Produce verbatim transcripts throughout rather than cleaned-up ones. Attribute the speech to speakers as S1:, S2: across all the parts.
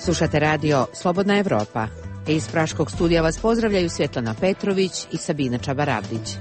S1: Slušate radio Slobodna Evropa. Iz Praškog studija vas pozdravljaju Svjetlana Petrović i Sabina Čabaravdić.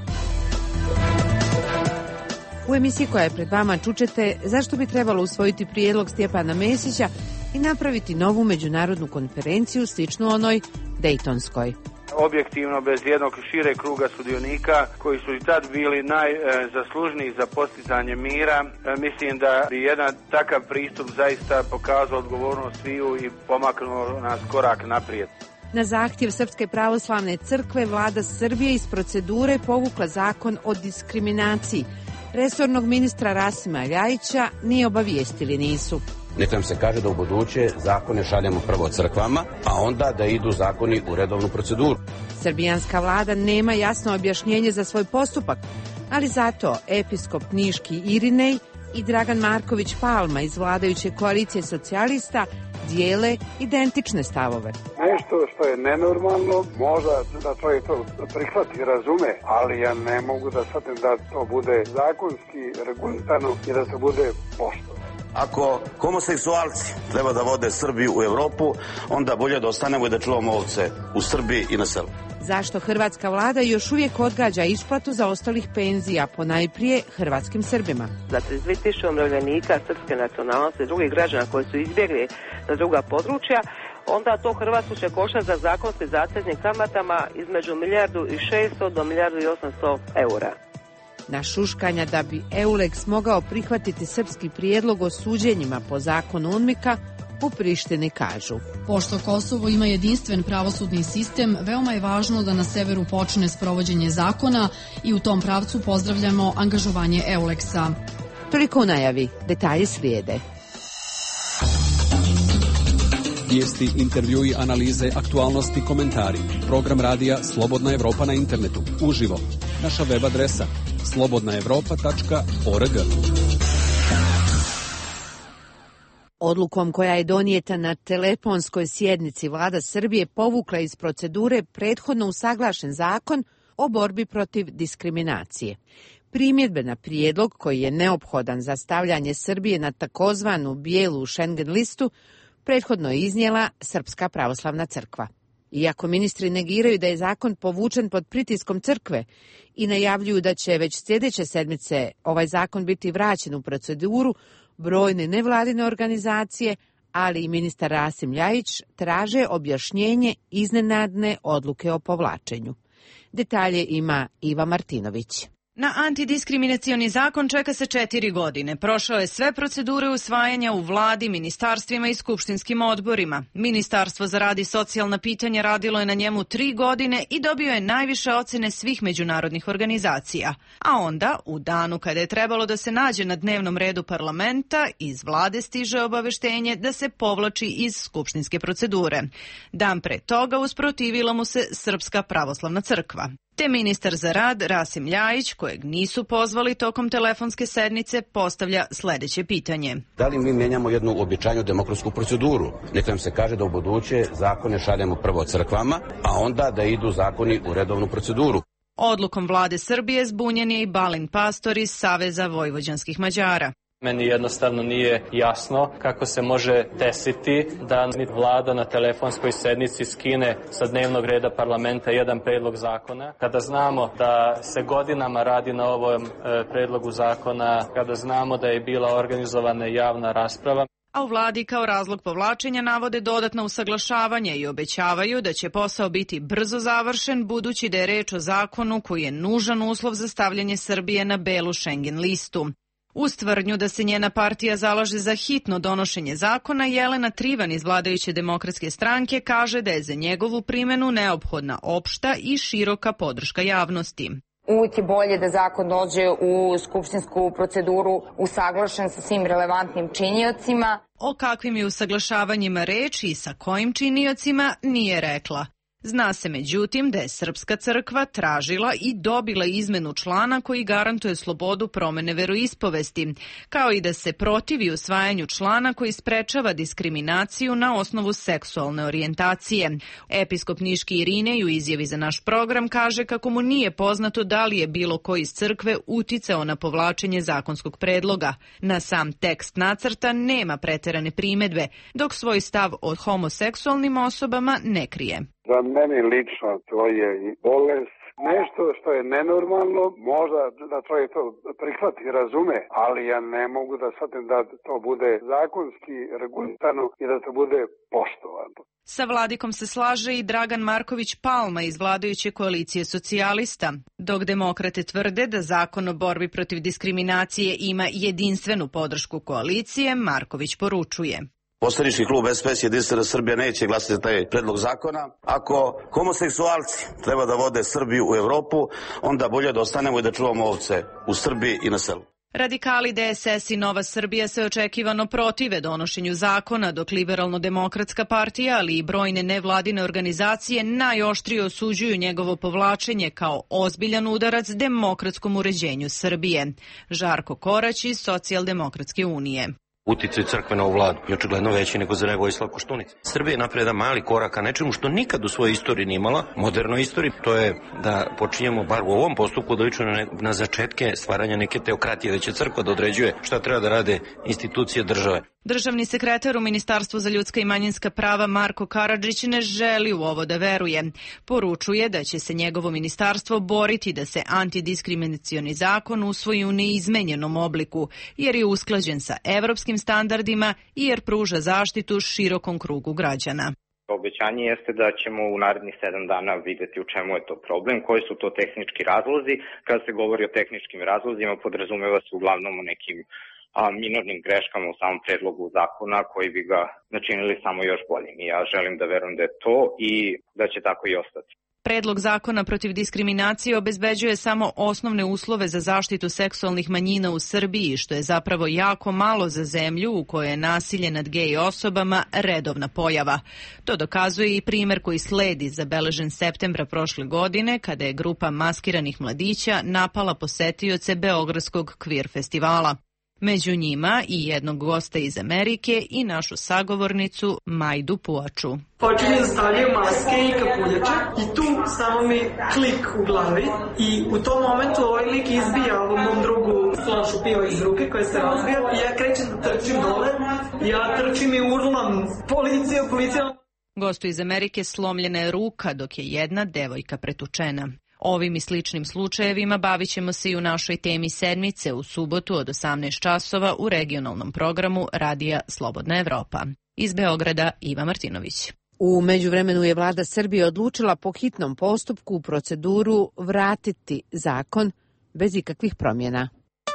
S1: U emisiji koja je pred vama čućete zašto bi trebalo usvojiti prijedlog Stjepana Mesića i napraviti novu međunarodnu konferenciju sličnu onoj Dejtonskoj.
S2: Objektivno, bez jednog šire kruga sudionika koji su i tad bili najzaslužniji za postizanje mira, mislim da bi jedan takav pristup zaista pokazao odgovornost sviju i pomaknuo nas korak naprijed.
S1: Na zahtjev Srpske pravoslavne crkve vlada Srbije iz procedure povukla zakon o diskriminaciji. Resornog ministra Rasima Ljajića nije obavijestili nisu.
S3: Neka nam se kaže da u buduće zakone šaljemo prvo crkvama, a onda da idu zakoni u redovnu proceduru.
S1: Srbijanska vlada nema jasno objašnjenje za svoj postupak, ali zato episkop niški Irinej i Dragan Marković Palma iz vladajuće koalicije socijalista dijele identične stavove.
S4: Nešto što je nenormalno, možda da čovjek to prihvati i razume, ali ja ne mogu da shvatim da to bude zakonski regulirano i da to bude poštovano.
S3: Ako homoseksualci treba da vode Srbiju u Evropu, onda bolje da ostanemo i da čuvamo ovce u Srbiji i na selu.
S1: Zašto hrvatska vlada još uvijek odgađa isplatu za ostalih penzija, ponajprije hrvatskim Srbima?
S5: Za trideset dvije tisuće umirovljenika srpske nacionalnosti i drugih građana koji su izbjegli na druga područja, onda to Hrvatsku će koštati za zakonski zateznim kamatama između milijardu i šesto do milijardu i osamsto eura.
S1: Na šuškanja da bi Euleks mogao prihvatiti srpski prijedlog o suđenjima po zakonu UNMIK-a, u Prištini kažu.
S6: Pošto Kosovo ima jedinstven pravosudni sistem, veoma je važno da na severu počne sprovođenje zakona i u tom pravcu pozdravljamo angažovanje Euleksa.
S1: Toliko u najavi, detalji slijede.
S7: Vijesti, intervjui, analize, aktualnosti, komentari. Program radija Slobodna Evropa na internetu, uživo. Naša web adresa slobodna evropa tačka org.
S1: Odlukom koja je donijeta na telefonskoj sjednici vlada Srbije povukla iz procedure prethodno usaglašen zakon o borbi protiv diskriminacije. Primjedbe na prijedlog koji je neophodan za stavljanje Srbije na takozvanu bijelu Schengen listu prethodno je iznijela Srpska pravoslavna crkva. Iako ministri negiraju da je zakon povučen pod pritiskom crkve i najavljuju da će već sljedeće sedmice ovaj zakon biti vraćen u proceduru, brojne nevladine organizacije, ali i ministar Rasim Ljajić traže objašnjenje iznenadne odluke o povlačenju. Detalje ima Iva Martinović.
S8: Na antidiskriminacioni zakon čeka se četiri godine. Prošao je sve procedure usvajanja u vladi, ministarstvima i skupštinskim odborima. Ministarstvo za rad i socijalna pitanja radilo je na njemu tri godine i dobio je najviše ocene svih međunarodnih organizacija. A onda, u danu kada je trebalo da se nađe na dnevnom redu parlamenta, iz vlade stiže obaveštenje da se povlači iz skupštinske procedure. Dan pre toga usprotivila mu se Srpska pravoslavna crkva. Te ministar za rad Rasim Ljajić, kojeg nisu pozvali tokom telefonske sednice, postavlja sljedeće pitanje.
S3: Da li mi mijenjamo jednu običajnu demokratsku proceduru? Neka nam se kaže da u buduće zakone šaljemo prvo crkvama, a onda da idu zakoni u redovnu proceduru.
S8: Odlukom vlade Srbije zbunjen je i Balint Pastor iz Saveza vojvođanskih Mađara.
S9: Meni jednostavno nije jasno kako se može desiti da vlada na telefonskoj sednici skine sa dnevnog reda parlamenta jedan predlog zakona. Kada znamo da se godinama radi na ovom predlogu zakona, kada znamo da je bila organizovana javna rasprava.
S8: A u vladi kao razlog povlačenja navode dodatno usaglašavanje i obećavaju da će posao biti brzo završen, budući da je reč o zakonu koji je nužan uslov za stavljanje Srbije na belu Schengen listu. Uz tvrdnju da se njena partija zalaže za hitno donošenje zakona, Jelena Trivan iz vladajuće demokratske stranke kaže da je za njegovu primjenu neophodna opšta i široka podrška javnosti.
S10: Uvijek je bolje da zakon dođe u skupštinsku proceduru usaglašen sa svim relevantnim činiocima.
S8: O kakvim je usaglašavanjima reč i sa kojim činiocima nije rekla. Zna se međutim da je Srpska crkva tražila i dobila izmenu člana koji garantuje slobodu promene veroispovesti, kao i da se protivi usvajanju člana koji sprečava diskriminaciju na osnovu seksualne orijentacije. Episkop Niški Irinej u izjavi za naš program kaže kako mu nije poznato da li je bilo ko iz crkve uticao na povlačenje zakonskog predloga. Na sam tekst nacrta nema preterane primedbe, dok svoj stav o homoseksualnim osobama ne krije.
S4: Za mene lično to je i bolest, nešto što je nenormalno, možda da čovjek to prihvati i razume, ali ja ne mogu da shvatim da to bude zakonski regulirano i da to bude poštovano.
S8: Sa Vladikom se slaže i Dragan Marković Palma iz vladajuće koalicije socijalista. Dok demokrate tvrde da zakon o borbi protiv diskriminacije ima jedinstvenu podršku koalicije, Marković poručuje.
S3: Poslanički klub S P S Jedinstvena Srbija neće glasati za taj predlog zakona. Ako homoseksualci treba da vode Srbiju u Evropu, onda bolje da ostanemo i da čuvamo ovce u Srbiji i na selu.
S8: Radikali, D S S i Nova Srbija se očekivano protive donošenju zakona, dok Liberalno-demokratska partija, ali i brojne nevladine organizacije najoštrije osuđuju njegovo povlačenje kao ozbiljan udarac demokratskom uređenju Srbije. Žarko Korać iz Socijaldemokratske unije.
S11: Uticaj crkve na ovu vladu je očigledno veći nego za Vojislav Koštunica. Srbija je napravila jedan mali korak ka nečemu što nikad u svojoj istoriji nije imala, modernoj istoriji, to je da počinjemo bar u ovom postupku da ličimo na, na začetke stvaranja neke teokratije, da će crkva da određuje šta treba da rade institucije države.
S8: Državni sekretar u Ministarstvu za ljudska i manjinska prava Marko Karadžić ne želi u ovo da veruje. Poručuje da će se njegovo ministarstvo boriti da se antidiskriminacioni zakon usvoji u neizmenjenom obliku, jer je usklađen sa evropskim standardima i jer pruža zaštitu širokom krugu građana.
S12: Obećanje jeste da ćemo u narednih sedam dana videti u čemu je to problem, koji su to tehnički razlozi. Kada se govori o tehničkim razlozima, podrazumeva se uglavnom o nekim a, minornim greškama u samom predlogu zakona koji bi ga načinili samo još boljim. I ja želim da verujem da je to i da će tako i ostati.
S8: Predlog zakona protiv diskriminacije obezbeđuje samo osnovne uslove za zaštitu seksualnih manjina u Srbiji, što je zapravo jako malo za zemlju u kojoj je nasilje nad gej osobama redovna pojava. To dokazuje i primer koji sledi, zabeležen septembra prošle godine, kada je grupa maskiranih mladića napala posetioce Beogradskog kvir festivala. Među njima i jednog gosta iz Amerike i našu sagovornicu Majdu Puaču.
S13: Počinje da stavljaju maske i kapuljače i tu samo mi klik u glavi i u tom momentu ovaj lik izbija ovom mom drugu flašu piva iz ruke koja se razbija i ja krećem da trčim dole, ja trčim i urlam policija, policija.
S8: Gostu iz Amerike slomljena je ruka dok je jedna devojka pretučena. Ovim i sličnim slučajevima bavit ćemo se i u našoj temi sedmice u subotu od osamnaest časova u regionalnom programu Radija Slobodna Evropa. Iz Beograda Iva Martinović.
S1: U međuvremenu je vlada Srbije odlučila po hitnom postupku u proceduru vratiti zakon bez ikakvih promjena.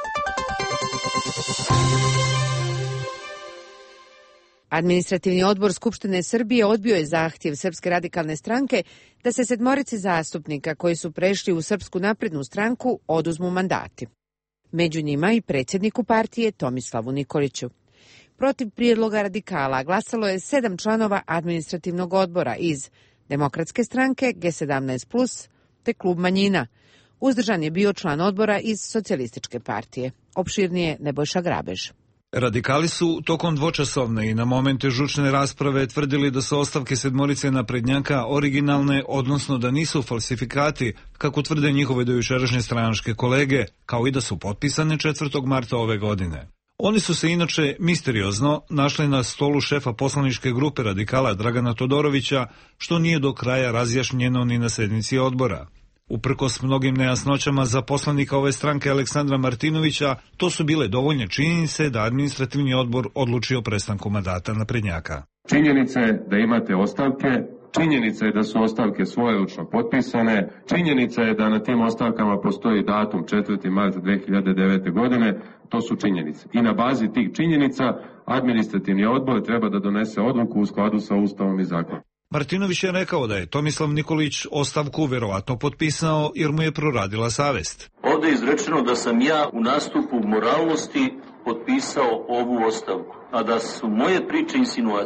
S1: Administrativni odbor Skupštine Srbije odbio je zahtjev Srpske radikalne stranke da se sedmorici zastupnika koji su prešli u Srpsku naprednu stranku oduzmu mandati. Među njima i predsjedniku partije Tomislavu Nikoliću. Protiv prijedloga radikala glasalo je sedam članova administrativnog odbora iz Demokratske stranke, G sedamnaest plus, te Klub manjina. Uzdržan je bio član odbora iz Socijalističke partije. Opširnije Nebojša Grabež.
S14: Radikali su tokom dvočasovne i na momente žučne rasprave tvrdili da su ostavke sedmorice naprednjaka originalne, odnosno da nisu falsifikati, kako tvrde njihove dojučerašnje stranačke kolege, kao i da su potpisane četvrtog marta ove godine. Oni su se inače misteriozno našli na stolu šefa poslaničke grupe radikala Dragana Todorovića, što nije do kraja razjašnjeno ni na sednici odbora. Uprkos mnogim nejasnoćama za poslanika ove stranke Aleksandra Martinovića, to su bile dovoljne činjenice da administrativni odbor odluči o prestanku mandata naprednjaka.
S15: Činjenica je da imate ostavke, činjenica je da su ostavke svojeručno potpisane, činjenica je da na tim ostavkama postoji datum četvrti mart dve hiljade devete. godine, to su činjenice. I na bazi tih činjenica administrativni odbor treba da donese odluku u skladu sa Ustavom i zakonom.
S14: Martinović je rekao da je Tomislav Nikolić ostavku verovatno potpisao jer mu je proradila savest.
S16: Ovdje je izrečeno da sam ja u nastupu moralnosti potpisao ovu ostavku, a da su moje priče insinuacije.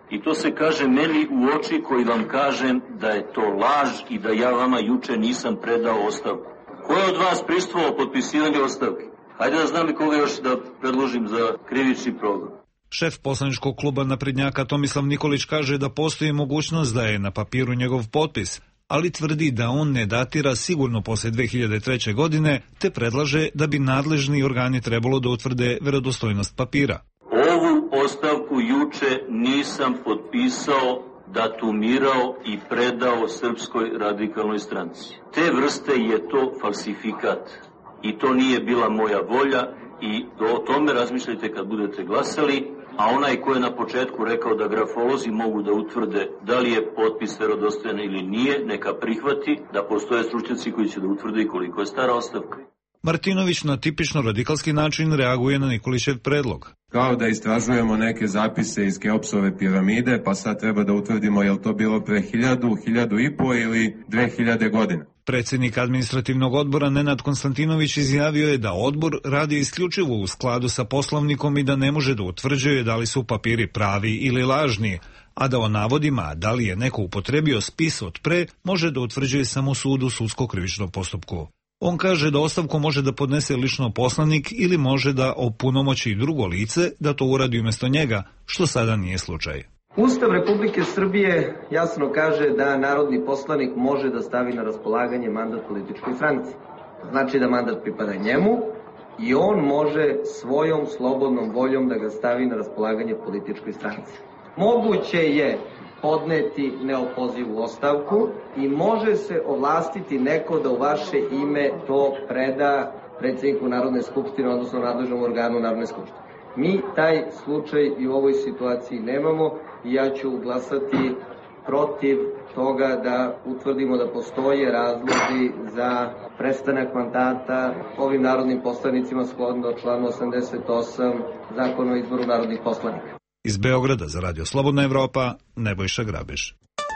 S16: I to se kaže meni u oči koji vam kažem da je to laž i da ja vama juče nisam predao ostavku. Ko je od vas prisustvovao potpisivanju ostavke? Hajde da znam i koga još da predložim za krivični progon.
S14: Šef poslaničkog kluba naprednjaka Tomislav Nikolić kaže da postoji mogućnost da je na papiru njegov potpis, ali tvrdi da on ne datira sigurno posle dve hiljade treće. godine, te predlaže da bi nadležni organi trebalo da utvrde verodostojnost papira.
S16: Ovu ostavku juče nisam potpisao, datumirao i predao Srpskoj radikalnoj stranci. Te vrste je to falsifikat i to nije bila moja volja i o tome razmišljajte kad budete glasali, a onaj ko je na početku rekao da grafolozi mogu da utvrde da li je potpis verodostojan ili nije, neka prihvati da postoje stručnjaci koji će da utvrde i koliko je stara ostavka.
S14: Martinović na tipično radikalski način reaguje na Nikolićev predlog.
S15: Kao da istražujemo neke zapise iz Keopsove piramide, pa sad treba da utvrdimo je li to bilo pre hiljadu, hiljadu i po ili dve hiljade godina.
S14: Predsjednik administrativnog odbora Nenad Konstantinović izjavio je da odbor radi isključivo u skladu sa poslovnikom i da ne može da utvrđuje da li su papiri pravi ili lažni, a da o navodima da li je neko upotrebio spis od pre može da utvrđuje samo sud u sudsko-krivičnom postupku. On kaže da ostavku može da podnese lično poslanik ili može da opunomoći drugo lice da to uradi umjesto njega, što sada nije slučaj.
S17: Ustav Republike Srbije jasno kaže da narodni poslanik može da stavi na raspolaganje mandat političkoj stranci. Znači da mandat pripada njemu i on može svojom slobodnom voljom da ga stavi na raspolaganje političkoj stranci. Moguće je podneti neopozivu ostavku i može se ovlastiti neko da u vaše ime to preda predsjedniku Narodne skupštine, odnosno nadležnom organu Narodne skupštine. Mi taj slučaj i u ovoj situaciji nemamo i ja ću glasati protiv toga da utvrdimo da postoje razlozi za prestanak mandata ovim narodnim poslanicima shodno članu osamdeset osam Zakona o izboru narodnih poslanika.
S14: Iz Beograda za Radio Slobodna Evropa, Nebojša Grabež.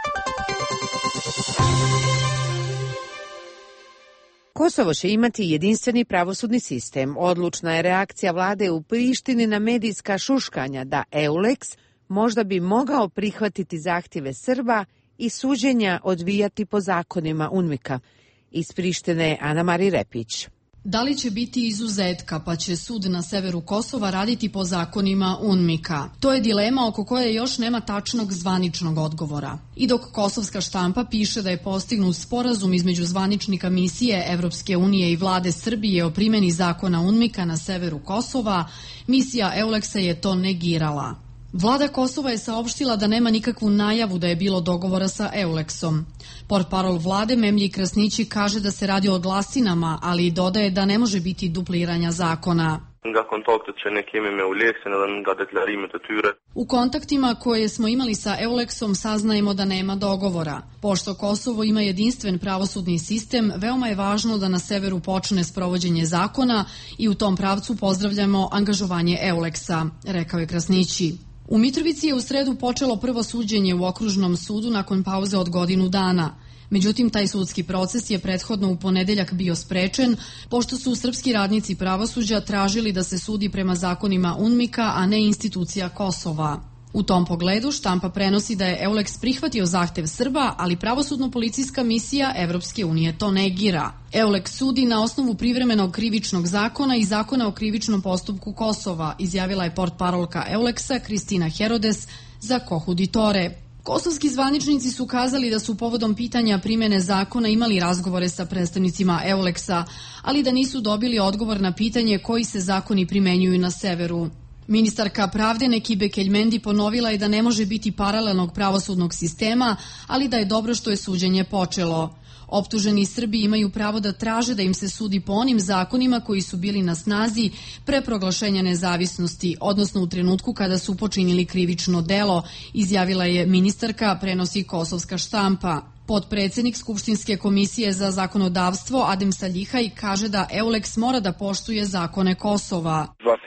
S1: Kosovo će imati jedinstveni pravosudni sistem. Odlučna je reakcija vlade u Prištini na medijska šuškanja da Euleks možda bi mogao prihvatiti zahtjeve Srba i suđenja odvijati po zakonima UNMIK-a. Iz Prištine Ana Mari Repić.
S6: Da li će biti izuzetka pa će sud na severu Kosova raditi po zakonima UNMIK-a? To je dilema oko koje još nema tačnog zvaničnog odgovora. I dok kosovska štampa piše da je postignut sporazum između zvaničnika misije Evropske unije i vlade Srbije o primjeni zakona UNMIK-a na severu Kosova, misija Euleksa je to negirala. Vlada Kosova je saopštila da nema nikakvu najavu da je bilo dogovora sa Euleksom. Portparol vlade Memlji Krasnići kaže da se radi o glasinama, ali i dodaje da ne može biti dupliranja zakona. U kontaktima koje smo imali sa Euleksom saznajemo da nema dogovora. Pošto Kosovo ima jedinstven pravosudni sistem, veoma je važno da na severu počne sprovođenje zakona i u tom pravcu pozdravljamo angažovanje Euleksa, rekao je Krasnići. U Mitrovici je u sredu počelo prvo suđenje u okružnom sudu nakon pauze od godinu dana. Međutim, taj sudski proces je prethodno u ponedeljak bio sprečen, pošto su srpski radnici pravosuđa tražili da se sudi prema zakonima UNMIK-a, a ne institucija Kosova. U tom pogledu štampa prenosi da je Euleks prihvatio zahtev Srba, ali pravosudno-policijska misija Evropske unije to negira. Euleks sudi na osnovu privremenog krivičnog zakona i zakona o krivičnom postupku Kosova, izjavila je portparolka Euleksa Kristina Herodes za Kohuditore. Kosovski zvaničnici su kazali da su povodom pitanja primjene zakona imali razgovore sa predstavnicima Euleksa, ali da nisu dobili odgovor na pitanje koji se zakoni primenjuju na severu. Ministarka pravde Nekibe Keljmendi ponovila je da ne može biti paralelnog pravosudnog sistema, ali da je dobro što je suđenje počelo. Optuženi Srbi imaju pravo da traže da im se sudi po onim zakonima koji su bili na snazi pre proglašenja nezavisnosti, odnosno u trenutku kada su počinili krivično delo, izjavila je ministarka, prenosi kosovska štampa. Potpredsjednik Skupštinske komisije za zakonodavstvo Adem Saljihaj kaže da Euleks mora da poštuje zakone Kosova.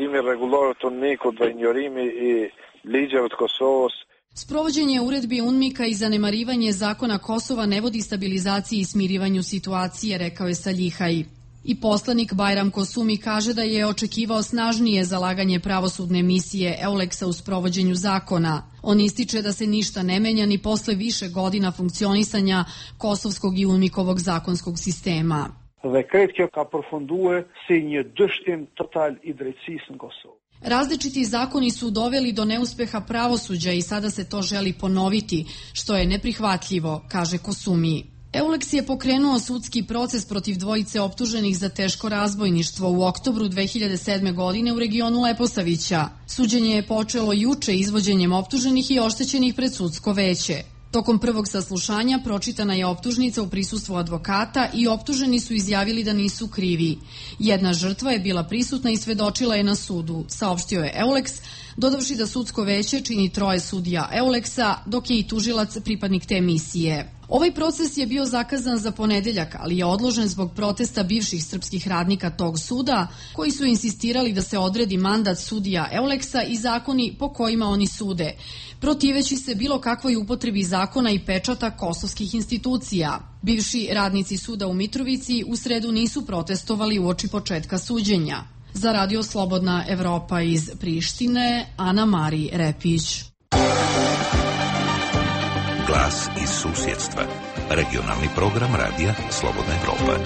S6: Sprovođenje uredbi UNMIK-a i zanemarivanje zakona Kosova ne vodi stabilizaciji i smirivanju situacije, rekao je Saljihaj. I poslanik Bajram Kosumi kaže da je očekivao snažnije zalaganje pravosudne misije Euleksa u sprovođenju zakona. On ističe da se ništa ne menja ni posle više godina funkcionisanja kosovskog i UNMIK-ovog zakonskog sistema.
S18: Dhe kretë kjo ka përfundue si një dështim total i drejtësisë në Kosovë.
S6: Različiti zakoni su doveli do neuspeha pravosuđa i sada se to želi ponoviti, što je neprihvatljivo, kaže Kosumi. Euleks je pokrenuo sudski proces protiv dvojice optuženih za teško razbojništvo u oktobru dve hiljade sedme. godine u regionu Leposavića. Suđenje je počelo juče izvođenjem optuženih i oštećenih pred sudsko veće. Tokom prvog saslušanja pročitana je optužnica u prisustvu advokata i optuženi su izjavili da nisu krivi. Jedna žrtva je bila prisutna i svedočila je na sudu, saopštio je Euleks, dodavši da sudsko veće čini troje sudija Euleksa, dok je i tužilac pripadnik te misije. Ovaj proces je bio zakazan za ponedeljak, ali je odložen zbog protesta bivših srpskih radnika tog suda, koji su insistirali da se odredi mandat sudija Euleksa i zakoni po kojima oni sude, protiveći se bilo kakvoj upotrebi zakona i pečata kosovskih institucija. Bivši radnici suda u Mitrovici u sredu nisu protestovali uoči početka suđenja. Za Radio Slobodna Evropa iz Prištine, Ana Mari Repić.
S19: Glas iz susjedstva. Regionalni program Radija Slobodna Evropa.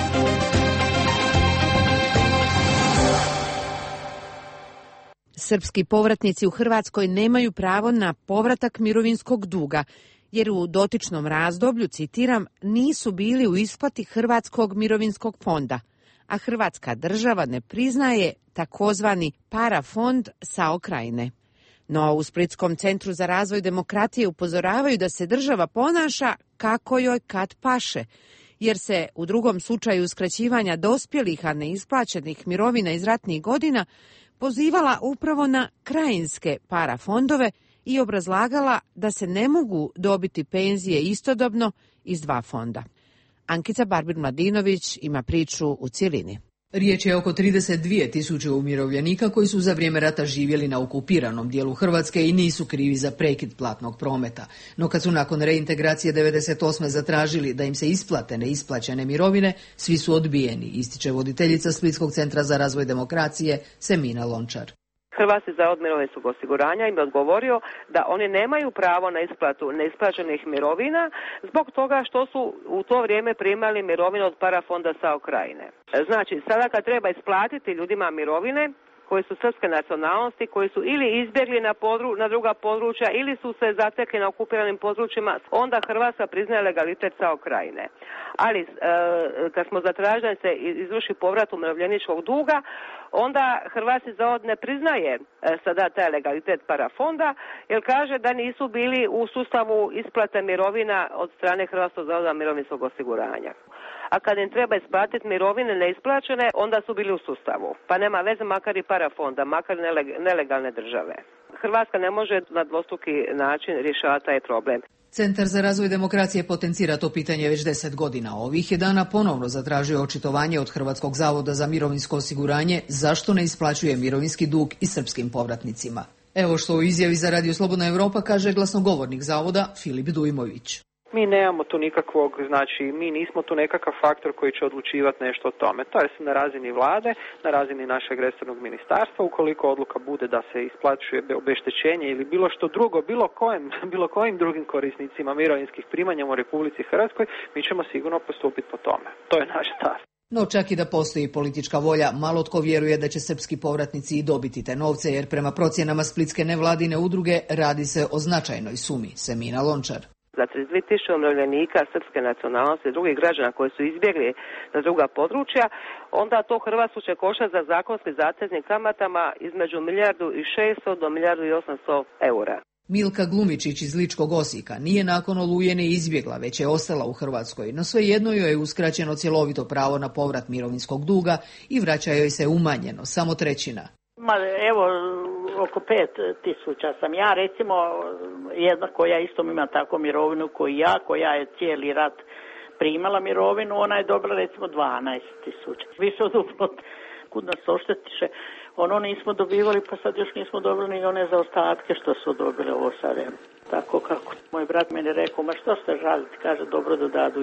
S1: Srpski povratnici u Hrvatskoj nemaju pravo na povratak mirovinskog duga, jer u dotičnom razdoblju, citiram, nisu bili u isplati Hrvatskog mirovinskog fonda, a Hrvatska država ne priznaje takozvani parafond sa Krajine. No u Splitskom centru za razvoj demokratije upozoravaju da se država ponaša kako joj kad paše, jer se u drugom slučaju uskraćivanja dospjelih, a neisplaćenih mirovina iz ratnih godina pozivala upravo na krajinske parafondove i obrazlagala da se ne mogu dobiti penzije istodobno iz dva fonda. Ankica Barbir-Mladinović ima priču u cjelini.
S20: Riječ je oko trideset dvije tisuće umirovljenika koji su za vrijeme rata živjeli na okupiranom dijelu Hrvatske i nisu krivi za prekid platnog prometa. No kad su nakon reintegracije devedeset osme zatražili da im se isplate neisplaćene mirovine, svi su odbijeni, ističe voditeljica Splitskog centra za razvoj demokracije Semina Lončar.
S5: Hrvatski zavod mirovinskog osiguranja im je odgovorio da oni nemaju pravo na isplatu neisplaćenih mirovina zbog toga što su u to vrijeme primali mirovinu od parafonda SAO Krajine. Znači, sada kad treba isplatiti ljudima mirovine koji su srpske nacionalnosti, koji su ili izbjegli na, podru, na druga područja ili su se zatekli na okupiranim područjima, onda Hrvatska priznaje legalitet SAO Krajine. Ali e, kad smo zatražili da se izvrši povrat umirovljeničkog duga, onda Hrvatski zavod ne priznaje e, sada taj legalitet parafonda, jer kaže da nisu bili u sustavu isplate mirovina od strane Hrvatskog zavoda mirovinskog osiguranja. A kad im treba isplatiti mirovine neisplaćene, onda su bili u sustavu. Pa nema veze makar i parafonda, makar nelegalne države. Hrvatska ne može na dvostruki način rješavati taj problem.
S20: Centar za razvoj demokracije potencira to pitanje već deset godina. Ovih je dana ponovno zatražio očitovanje od Hrvatskog zavoda za mirovinsko osiguranje zašto ne isplaćuje mirovinski dug i srpskim povratnicima. Evo što u izjavi za Radio Slobodna Evropa kaže glasnogovornik zavoda Filip Dujmović.
S21: Mi nemamo tu nikakvog, znači mi nismo tu nekakav faktor koji će odlučivati nešto o tome. To je na razini vlade, na razini našeg resornog ministarstva. Ukoliko odluka bude da se isplaćuje obeštećenje ili bilo što drugo, bilo kojim, bilo kojim drugim korisnicima mirovinskih primanja u Republici Hrvatskoj, mi ćemo sigurno postupiti po tome. To je naš stav.
S20: No čak i da postoji politička volja, malo tko vjeruje da će srpski povratnici i dobiti te novce, jer prema procjenama splitske nevladine udruge radi se o značajnoj sumi. Semina Lončar.
S5: Za trideset dvije tisuće umirovljenika srpske nacionalnosti i drugih građana koji su izbjegli na druga područja, onda to Hrvatsku će koštati za zakonski zateznim kamatama između milijardu i šesto do milijardu i osamsto eura.
S20: Milka Glumičić iz Ličkog Osijeka nije nakon Oluje ne izbjegla, već je ostala u Hrvatskoj, no svejedno joj je uskraćeno cjelovito pravo na povrat mirovinskog duga i vraća joj se umanjeno, samo trećina.
S22: Ma evo, oko pet tisuća sam ja, recimo jedna koja isto ima tako mirovinu koji ja, koja je cijeli rat primala mirovinu, ona je dobila recimo dvanaest tisuća. Više od uplata, kud nas oštetiše, ono nismo dobivali, pa sad još nismo dobili ni one zaostatke što su dobile ovo sad. Tako kako moj brat meni rekao, ma što ste žaliti, kaže dobro da dadu išto.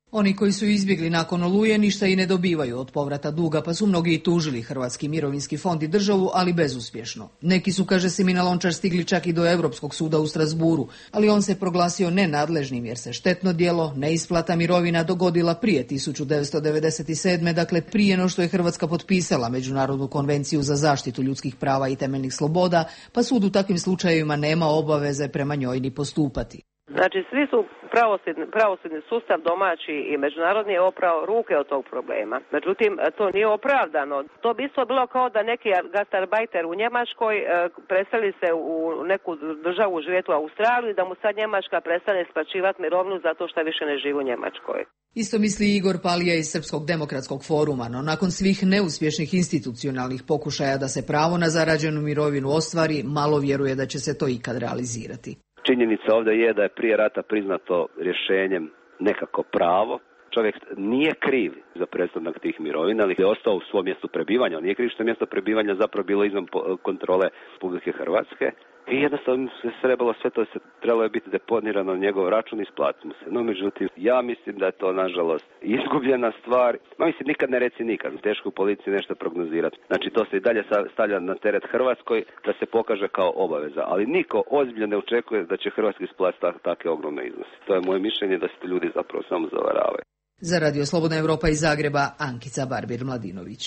S20: Oni koji su izbjegli nakon Oluje ništa i ne dobivaju od povrata duga, pa su mnogi i tužili Hrvatski mirovinski fond i državu, ali bezuspješno. Neki su, kaže Simina Lončar, stigli čak i do Europskog suda u Strasburu, ali on se proglasio nenadležnim jer se štetno djelo, neisplata mirovina dogodila prije tisuću devetsto devedeset sedme. Dakle prije no što je Hrvatska potpisala Međunarodnu konvenciju za zaštitu ljudskih prava i temeljnih sloboda, pa sud u takvim slučajevima nema obaveze prema njoj ni postupati.
S5: Znači, svi su pravosudni, pravosudni sustav domaći i međunarodni je oprao ruke od tog problema. Međutim, to nije opravdano. To bi isto bilo kao da neki gastarbajter u Njemačkoj e, preseli se u neku državu živjeti u Australiji, da mu sad Njemačka prestane isplaćivati mirovinu zato što više ne živi u Njemačkoj.
S20: Isto misli Igor Palija iz Srpskog demokratskog foruma, no nakon svih neuspješnih institucionalnih pokušaja da se pravo na zarađenu mirovinu ostvari, malo vjeruje da će se to ikad realizirati.
S2: Činjenica ovdje je da je prije rata priznato rješenjem nekako pravo. Čovjek nije kriv za prestanak tih mirovina, ali je ostao u svom mjestu prebivanja. On nije kriv što je mjesto prebivanja zapravo bilo izvan kontrole Republike Hrvatske. I jednostavno se trebalo sve to se trebalo je biti deponirano na njegov račun i isplatimo se. No međutim, ja mislim da je to nažalost izgubljena stvar. Ma mislim, nikad ne reci nikad. Teško u policiji nešto prognozirati. Znači to se i dalje stavlja na teret Hrvatskoj da se pokaže kao obaveza. Ali niko ozbiljno ne očekuje da će Hrvatska isplatiti takve ogromne iznose. To je moje mišljenje da se ljudi zapravo samo zavaravaju.
S20: Za Radio Slobodna Evropa iz Zagreba, Ankica Barbir-Mladinović.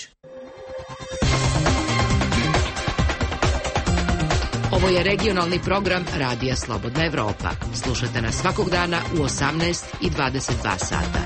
S1: Ovo je regionalni program Radija Slobodna Evropa. Slušajte nas svakog dana u osamnaest i dvadeset dva sata.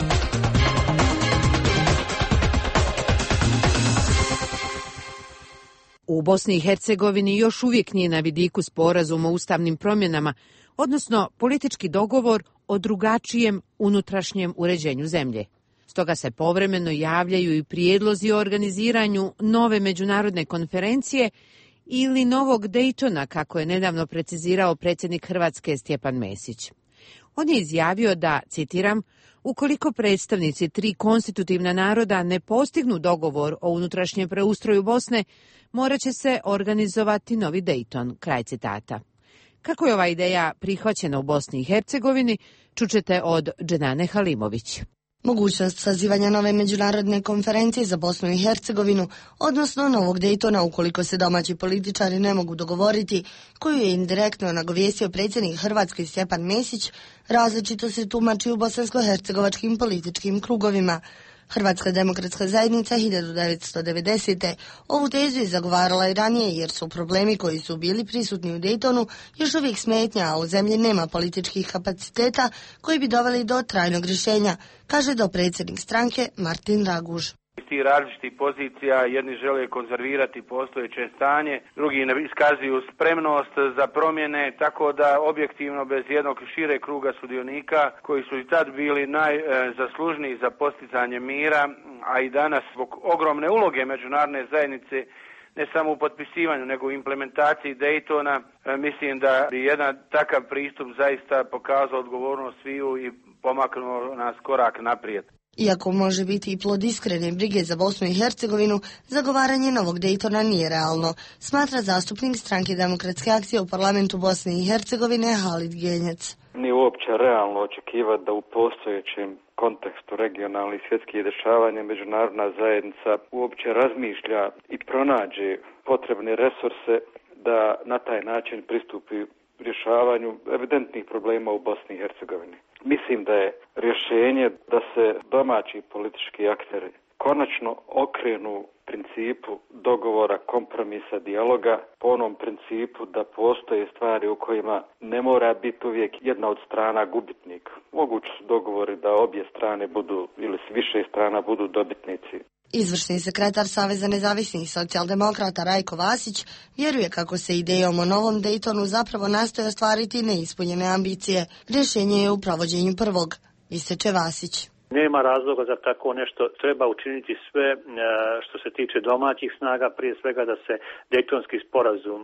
S1: U Bosni i Hercegovini još uvijek nije na vidiku sporazum o ustavnim promjenama, odnosno politički dogovor o drugačijem unutrašnjem uređenju zemlje. Stoga se povremeno javljaju i prijedlozi o organiziranju nove međunarodne konferencije ili novog Dejtona, kako je nedavno precizirao predsjednik Hrvatske Stjepan Mesić. On je izjavio da, citiram, ukoliko predstavnici tri konstitutivna naroda ne postignu dogovor o unutrašnjem preustroju Bosne, morat će se organizovati novi Dejton, kraj citata. Kako je ova ideja prihvaćena u Bosni i Hercegovini, čućete od Dženane Halimović.
S7: Mogućnost sazivanja nove međunarodne konferencije za Bosnu i Hercegovinu, odnosno novog Dejtona ukoliko se domaći političari ne mogu dogovoriti, koju je indirektno nagovijestio predsjednik Hrvatske Stjepan Mesić, različito se tumači u bosansko-hercegovačkim političkim krugovima. Hrvatska demokratska zajednica hiljadu devetsto devedesete. ovu tezu je zagovarala i ranije jer su problemi koji su bili prisutni u Dejtonu još uvijek smetnja, a u zemlji nema političkih kapaciteta koji bi doveli do trajnog rješenja, kaže dopredsjednik stranke Martin Raguž.
S23: Ti različitih pozicija, jedni žele konzervirati postojeće stanje, drugi ne iskazuju spremnost za promjene, tako da objektivno bez jednog šire kruga sudionika koji su i tad bili najzaslužniji za postizanje mira, a i danas zbog ogromne uloge međunarodne zajednice ne samo u potpisivanju nego u implementaciji Dejtona, mislim da bi jedan takav pristup zaista pokazao odgovornost sviju i pomaknuo nas korak naprijed.
S7: Iako može biti i plod iskrene brige za Bosnu i Hercegovinu, zagovaranje novog Dejtona nije realno, smatra zastupnik stranke Demokratske akcije u parlamentu Bosne i Hercegovine Halid Genjec.
S24: Nije uopće realno očekivati da u postojećem kontekstu regionalnih svjetskih dešavanja međunarodna zajednica uopće razmišlja i pronađe potrebne resurse da na taj način pristupi rješavanju evidentnih problema u Bosni i Hercegovini. Mislim da je rješenje da se domaći politički akteri konačno okrenu principu dogovora, kompromisa, dijaloga, po onom principu da postoje stvari u kojima ne mora biti uvijek jedna od strana gubitnik. Mogući su dogovori da obje strane budu ili s više strana budu dobitnici.
S7: Izvršni sekretar Saveza nezavisnih socijaldemokrata Rajko Vasić vjeruje kako se idejom o novom Dejtonu zapravo nastoje ostvariti neispunjene ambicije. Rješenje je u provođenju prvog, ističe Vasić.
S25: Nema razloga za tako nešto. Treba učiniti sve što se tiče domaćih snaga, prije svega da se Dejtonski sporazum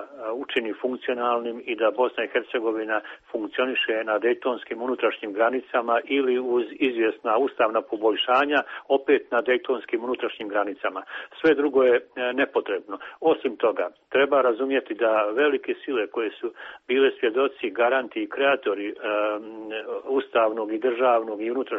S25: učini funkcionalnim i da Bosna i Hercegovina funkcioniše na dejtonskim unutrašnjim granicama ili uz izvjesna ustavna poboljšanja opet na dejtonskim unutrašnjim granicama. Sve drugo je nepotrebno. Osim toga, treba razumjeti da velike sile koje su bile svjedoci, garanti i kreatori ustavnog i državnog i unutrašnjeg uređenja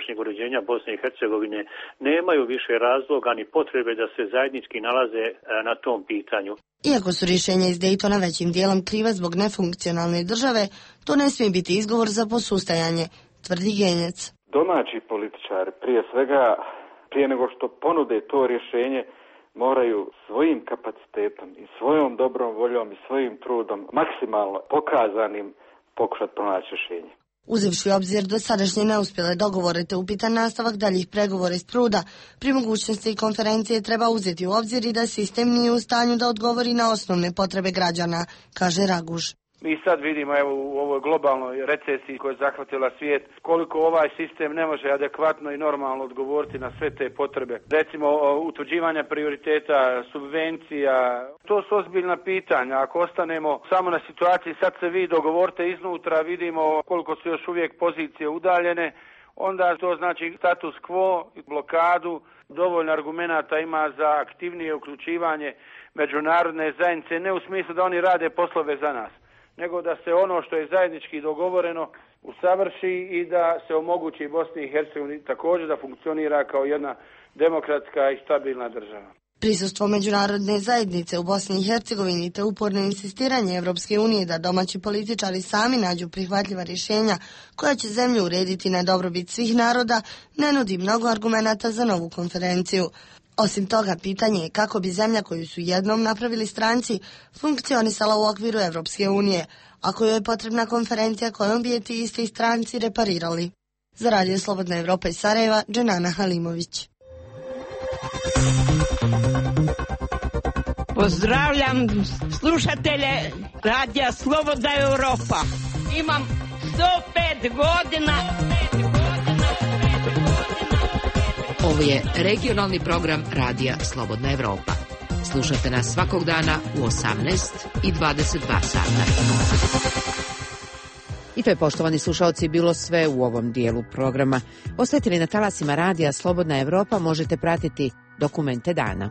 S25: oslobođenja Bosne i Hercegovine nemaju više razloga ni potrebe da se zajednički nalaze na tom pitanju.
S7: Iako su rješenja iz Daytona većim dijelom kriva zbog nefunkcionalne države, to ne smije biti izgovor za posustajanje, tvrdi Genjec.
S24: Domaći političari, prije svega, prije nego što ponude to rješenje, moraju svojim kapacitetom i svojom dobrom voljom i svojim trudom, maksimalno pokazanim, pokušati pronaći rješenje.
S7: Uzevši u obzir dosadašnje neuspjele dogovore te upitan nastavak daljih pregovora iz truda, pri mogućnosti konferencije treba uzeti u obzir i da sistem nije u stanju da odgovori na osnovne potrebe građana, kaže Raguž.
S23: Mi sad vidimo evo u ovoj globalnoj recesiji koja je zahvatila svijet koliko ovaj sistem ne može adekvatno i normalno odgovoriti na sve te potrebe. Recimo utvrđivanja prioriteta, subvencija, to su ozbiljna pitanja. Ako ostanemo samo na situaciji sad se vi dogovorite iznutra, vidimo koliko su još uvijek pozicije udaljene, onda to znači status quo, blokadu, dovoljno argumenata ima za aktivnije uključivanje međunarodne zajednice, ne u smislu da oni rade poslove za nas, nego da se ono što je zajednički dogovoreno usavrši i da se omogući Bosni i Hercegovini također da funkcionira kao jedna demokratska i stabilna država.
S7: Prisustvo međunarodne zajednice u Bosni i Hercegovini te uporno insistiranje Evropske unije da domaći političari sami nađu prihvatljiva rješenja koja će zemlju urediti na dobrobit svih naroda ne nudi mnogo argumenata za novu konferenciju. Osim toga, pitanje je kako bi zemlja koju su jednom napravili stranci funkcionisala u okviru Evropske unije, ako joj je potrebna konferencija kojom bi je ti isti stranci reparirali. Za Radio Slobodna Evropa iz Sarajeva, Dženana Halimović.
S3: Pozdravljam slušatelje Radija Slobodna Evropa. Imam sto pet godina.
S1: Ovo je regionalni program Radija Slobodna Evropa. Slušajte nas svakog dana u osamnaest i dvadeset dva sata. I to je, poštovani slušalci, bilo sve u ovom dijelu programa. Ostajte li na talasima Radija Slobodna Evropa, možete pratiti dokumente dana.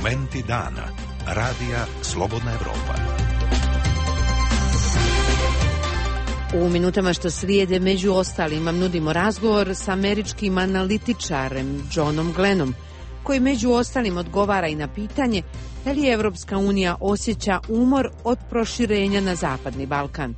S19: Momenti dana. Radija Slobodna Evropa.
S1: U minutama što slijede među ostalima nudimo razgovor sa američkim analitičarem Johnom Glennom, koji među ostalim odgovara i na pitanje da li Evropska unija osjeća umor od proširenja na Zapadni Balkan.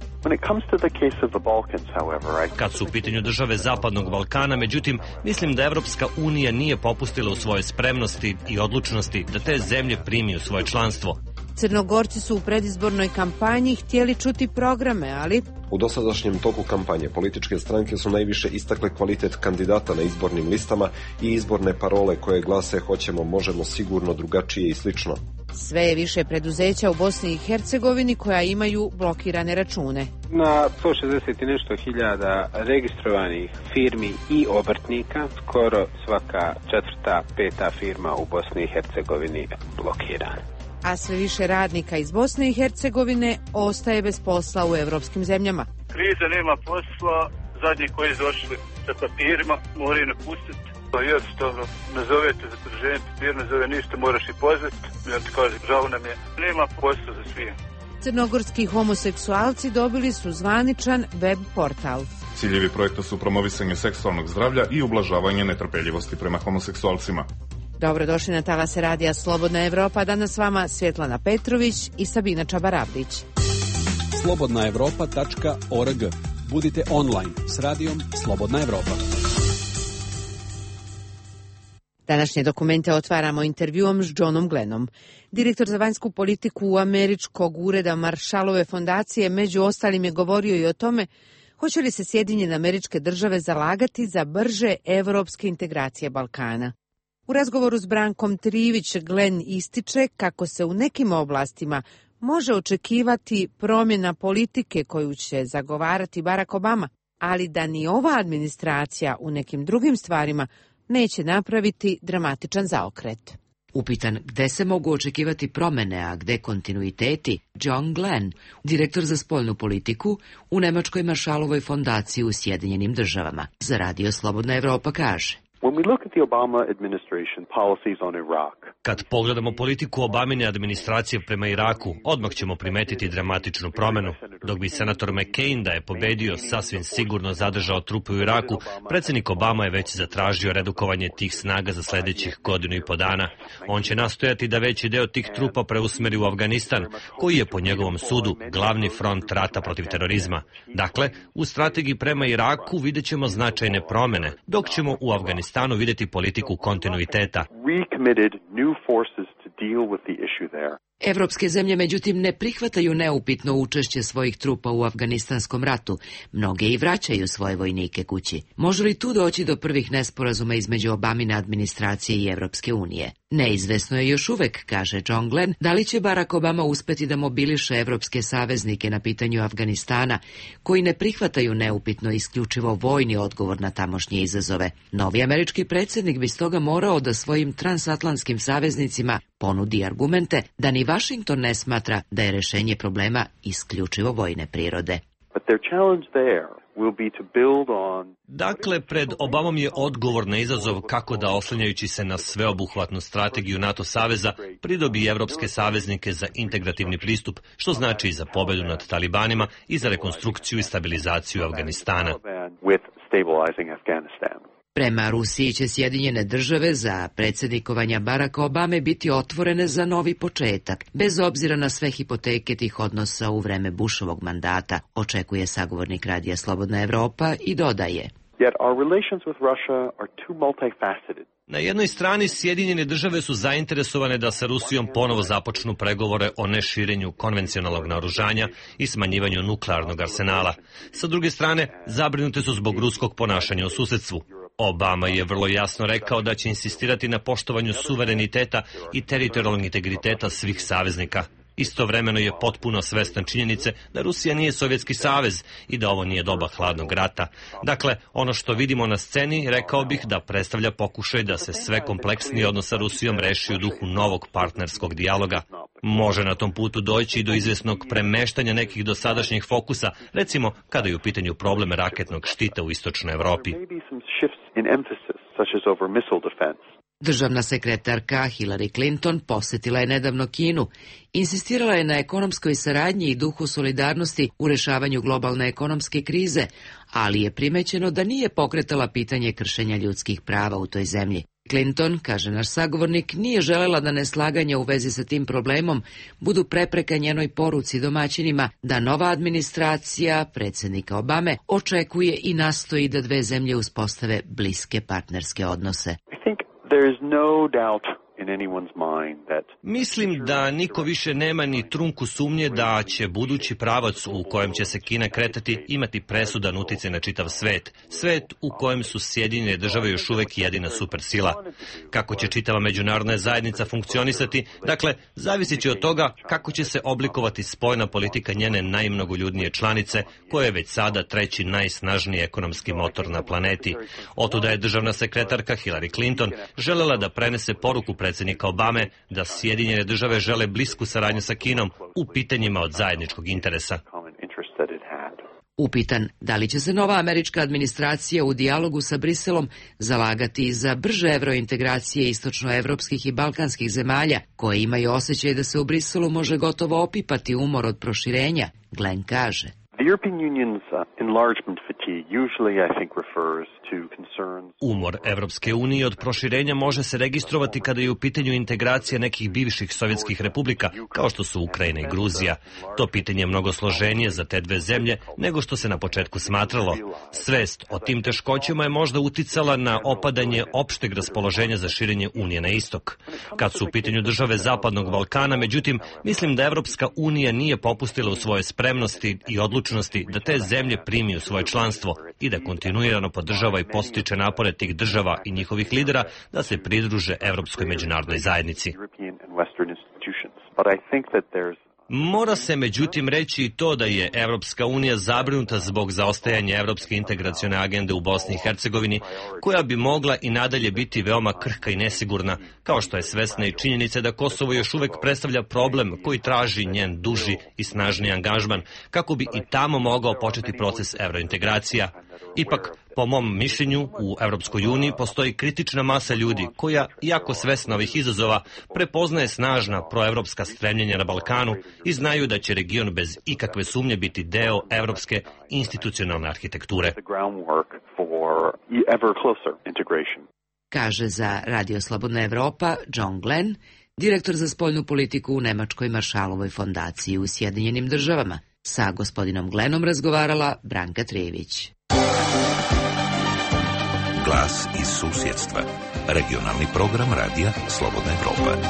S4: Kad su u pitanju države Zapadnog Balkana, međutim, mislim da Evropska unija nije popustila u svojoj spremnosti i odlučnosti da te zemlje primi u svoje članstvo.
S1: Crnogorci su u predizbornoj kampanji htjeli čuti programe, ali...
S9: U dosadašnjem toku kampanje političke stranke su najviše istakle kvalitet kandidata na izbornim listama i izborne parole koje glase hoćemo, možemo, sigurno, drugačije i slično.
S1: Sve je više preduzeća u Bosni i Hercegovini koja imaju blokirane račune.
S10: Na sto šezdeset i nešto hiljada registrovanih firmi i obrtnika, skoro svaka četvrta, peta firma u Bosni i Hercegovini blokirana.
S1: A sve više radnika iz Bosne i Hercegovine ostaje bez posla u evropskim zemljama.
S11: Kriza, nema posla, zadnji koji su došli sa papirima moraju napustiti. Jednostavno, nazovete za podržanje papir, nazove ništa, moraš i pozvati. Ja ti kažem, žao nam je, nema posla za svijem.
S1: Crnogorski homoseksualci dobili su zvaničan web portal.
S12: Ciljevi projekta su promovisanje seksualnog zdravlja i ublažavanje netrpeljivosti prema homoseksualcima.
S1: Dobrodošli na talase radija Slobodna Evropa. Danas s vama Svjetlana Petrović i Sabina Čabarabdić.
S26: slobodna evropa tačka org. Budite online s radijom Slobodna Evropa.
S1: Današnje dokumente otvaramo intervjuom s Johnom Glennom. Direktor za vanjsku politiku u američkog ureda Marshallove fondacije među ostalim je govorio i o tome hoće li se Sjedinjene Američke Države zalagati za brže evropske integracije Balkana. U razgovoru s Brankom Trivić Glenn ističe kako se u nekim oblastima može očekivati promjena politike koju će zagovarati Barack Obama, ali da ni ova administracija u nekim drugim stvarima neće napraviti dramatičan zaokret.
S27: Upitan gde se mogu očekivati promene, a gde kontinuiteti, John Glenn, direktor za spoljnu politiku u Nemačkoj Marshallovoj fondaciji u Sjedinjenim Državama, za Radio Slobodna Evropa kaže:
S4: Kad pogledamo politiku Obamine administracije prema Iraku, odmah ćemo primetiti dramatičnu promjenu. Dok bi senator McCain, da je pobedio, sasvim sigurno zadržao trupe u Iraku, predsjednik Obama je već zatražio redukovanje tih snaga za sljedećih godinu i po dana. On će nastojati da veći deo tih trupa preusmeri u Afganistan, koji je po njegovom sudu glavni front rata protiv terorizma. Dakle, u strategiji prema Iraku vidjet ćemo značajne promjene, dok ćemo u Afganistanu stanu vidjeti politiku kontinuiteta.
S27: Evropske zemlje međutim ne prihvataju neupitno učešće svojih trupa u afganistanskom ratu. Mnoge i vraćaju svoje vojnike kući. Može li tu doći do prvih nesporazuma između Obamine administracije i Evropske unije? Neizvesno je još uvek, kaže John Glenn, da li će Barack Obama uspeti da mobiliše evropske saveznike na pitanju Afganistana, koji ne prihvataju neupitno isključivo vojni odgovor na tamošnje izazove. Novi američki predsjednik bi stoga morao da svojim transatlantskim saveznicima ponudi argumente da ni Washington ne smatra da je rešenje problema isključivo vojne prirode.
S4: Dakle, pred Obamom je odgovor na izazov kako da, oslanjajući se na sveobuhvatnu strategiju NATO saveza, pridobi evropske saveznike za integrativni pristup, što znači i za pobedu nad talibanima i za rekonstrukciju i stabilizaciju Afganistana.
S27: Prema Rusiji će Sjedinjene Države za predsjednikovanja Baracka Obame biti otvorene za novi početak, bez obzira na sve hipoteke tih odnosa u vreme Bushovog mandata, očekuje sagovornik Radija Slobodna Evropa i dodaje:
S4: Na jednoj strani Sjedinjene Države su zainteresovane da sa Rusijom ponovo započnu pregovore o neširenju konvencionalnog naoružanja i smanjivanju nuklearnog arsenala. Sa druge strane, zabrinute su zbog ruskog ponašanja u susedstvu. Obama je vrlo jasno rekao da će insistirati na poštovanju suvereniteta i teritorijalnog integriteta svih saveznika. Istovremeno je potpuno svestan činjenice da Rusija nije Sovjetski savez i da ovo nije doba hladnog rata. Dakle, ono što vidimo na sceni, rekao bih da predstavlja pokušaj da se sve kompleksniji odnos sa Rusijom reši u duhu novog partnerskog dijaloga. Može na tom putu doći i do izvjesnog premeštanja nekih dosadašnjih fokusa, recimo kada je u pitanju problem raketnog štita u istočnoj Evropi.
S27: Državna sekretarka Hillary Clinton posjetila je nedavno Kinu. Insistirala je na ekonomskoj saradnji i duhu solidarnosti u rešavanju globalne ekonomske krize, ali je primećeno da nije pokretala pitanje kršenja ljudskih prava u toj zemlji. Clinton, kaže naš sagovornik, nije želela da neslaganja u vezi sa tim problemom budu prepreka njenoj poruci domaćinima da nova administracija predsjednika Obame očekuje i nastoji da dve zemlje uspostave bliske partnerske odnose.
S4: Mislim da niko više nema ni trunku sumnje da će budući pravac u kojem će se Kina kretati imati presudan uticaj na čitav svet. Svet u kojem su Sjedinjene Države još uvek jedina supersila. Kako će čitava međunarodna zajednica funkcionisati, dakle, zavisit će od toga kako će se oblikovati spoljna politika njene najmnogoljudnije članice, koja je već sada treći najsnažniji ekonomski motor na planeti. Otuda je državna sekretarka Hillary Clinton želela da prenese poruku predsjednika Obame da Sjedinjene Države žele blisku saradnju sa Kinom u pitanjima od zajedničkog interesa.
S27: Upitan da li će se nova američka administracija u dijalogu sa Briselom zalagati za brže evrointegracije istočnoevropskih i balkanskih zemalja, koje imaju osjećaj da se u Briselu može gotovo opipati umor od proširenja, Glenn kaže.
S4: Umor Evropske unije od proširenja može se registrovati kada je u pitanju integracija nekih bivših sovjetskih republika, kao što su Ukrajina i Gruzija. To pitanje je mnogo složenije za te dve zemlje nego što se na početku smatralo. Svest o tim teškoćama je možda uticala na opadanje opšteg raspoloženja za širenje Unije na istok. Kad su u pitanju države Zapadnog Balkana, međutim, mislim da Evropska unija nije popustila u svojoj spremnosti i odlučnosti da te zemlje primi u svoje članstvo i da kontinuirano podržava i postiče napore tih država i njihovih lidera da se pridruže Evropskoj međunarodnoj zajednici. Mora se međutim reći i to da je Evropska unija zabrinuta zbog zaostajanja Evropske integracione agende u Bosni i Hercegovini, koja bi mogla i nadalje biti veoma krhka i nesigurna, kao što je svesna i činjenica da Kosovo još uvek predstavlja problem koji traži njen duži i snažni angažman, kako bi i tamo mogao početi proces evrointegracija. Ipak, po mom mišljenju, u Evropskoj uniji postoji kritična masa ljudi koja, iako svesna ovih izazova, prepoznaje snažna proevropska stremljenja na Balkanu i znaju da će region bez ikakve sumnje biti deo evropske institucionalne arhitekture.
S27: Kaže za Radio Slobodna Evropa John Glenn, direktor za spoljnu politiku u Nemačkoj Maršalovoj fondaciji u Sjedinjenim Državama. Sa gospodinom Glennom razgovarala Branka Trević.
S19: Glas iz susjedstva. Regionalni program Radija Slobodna Evropa.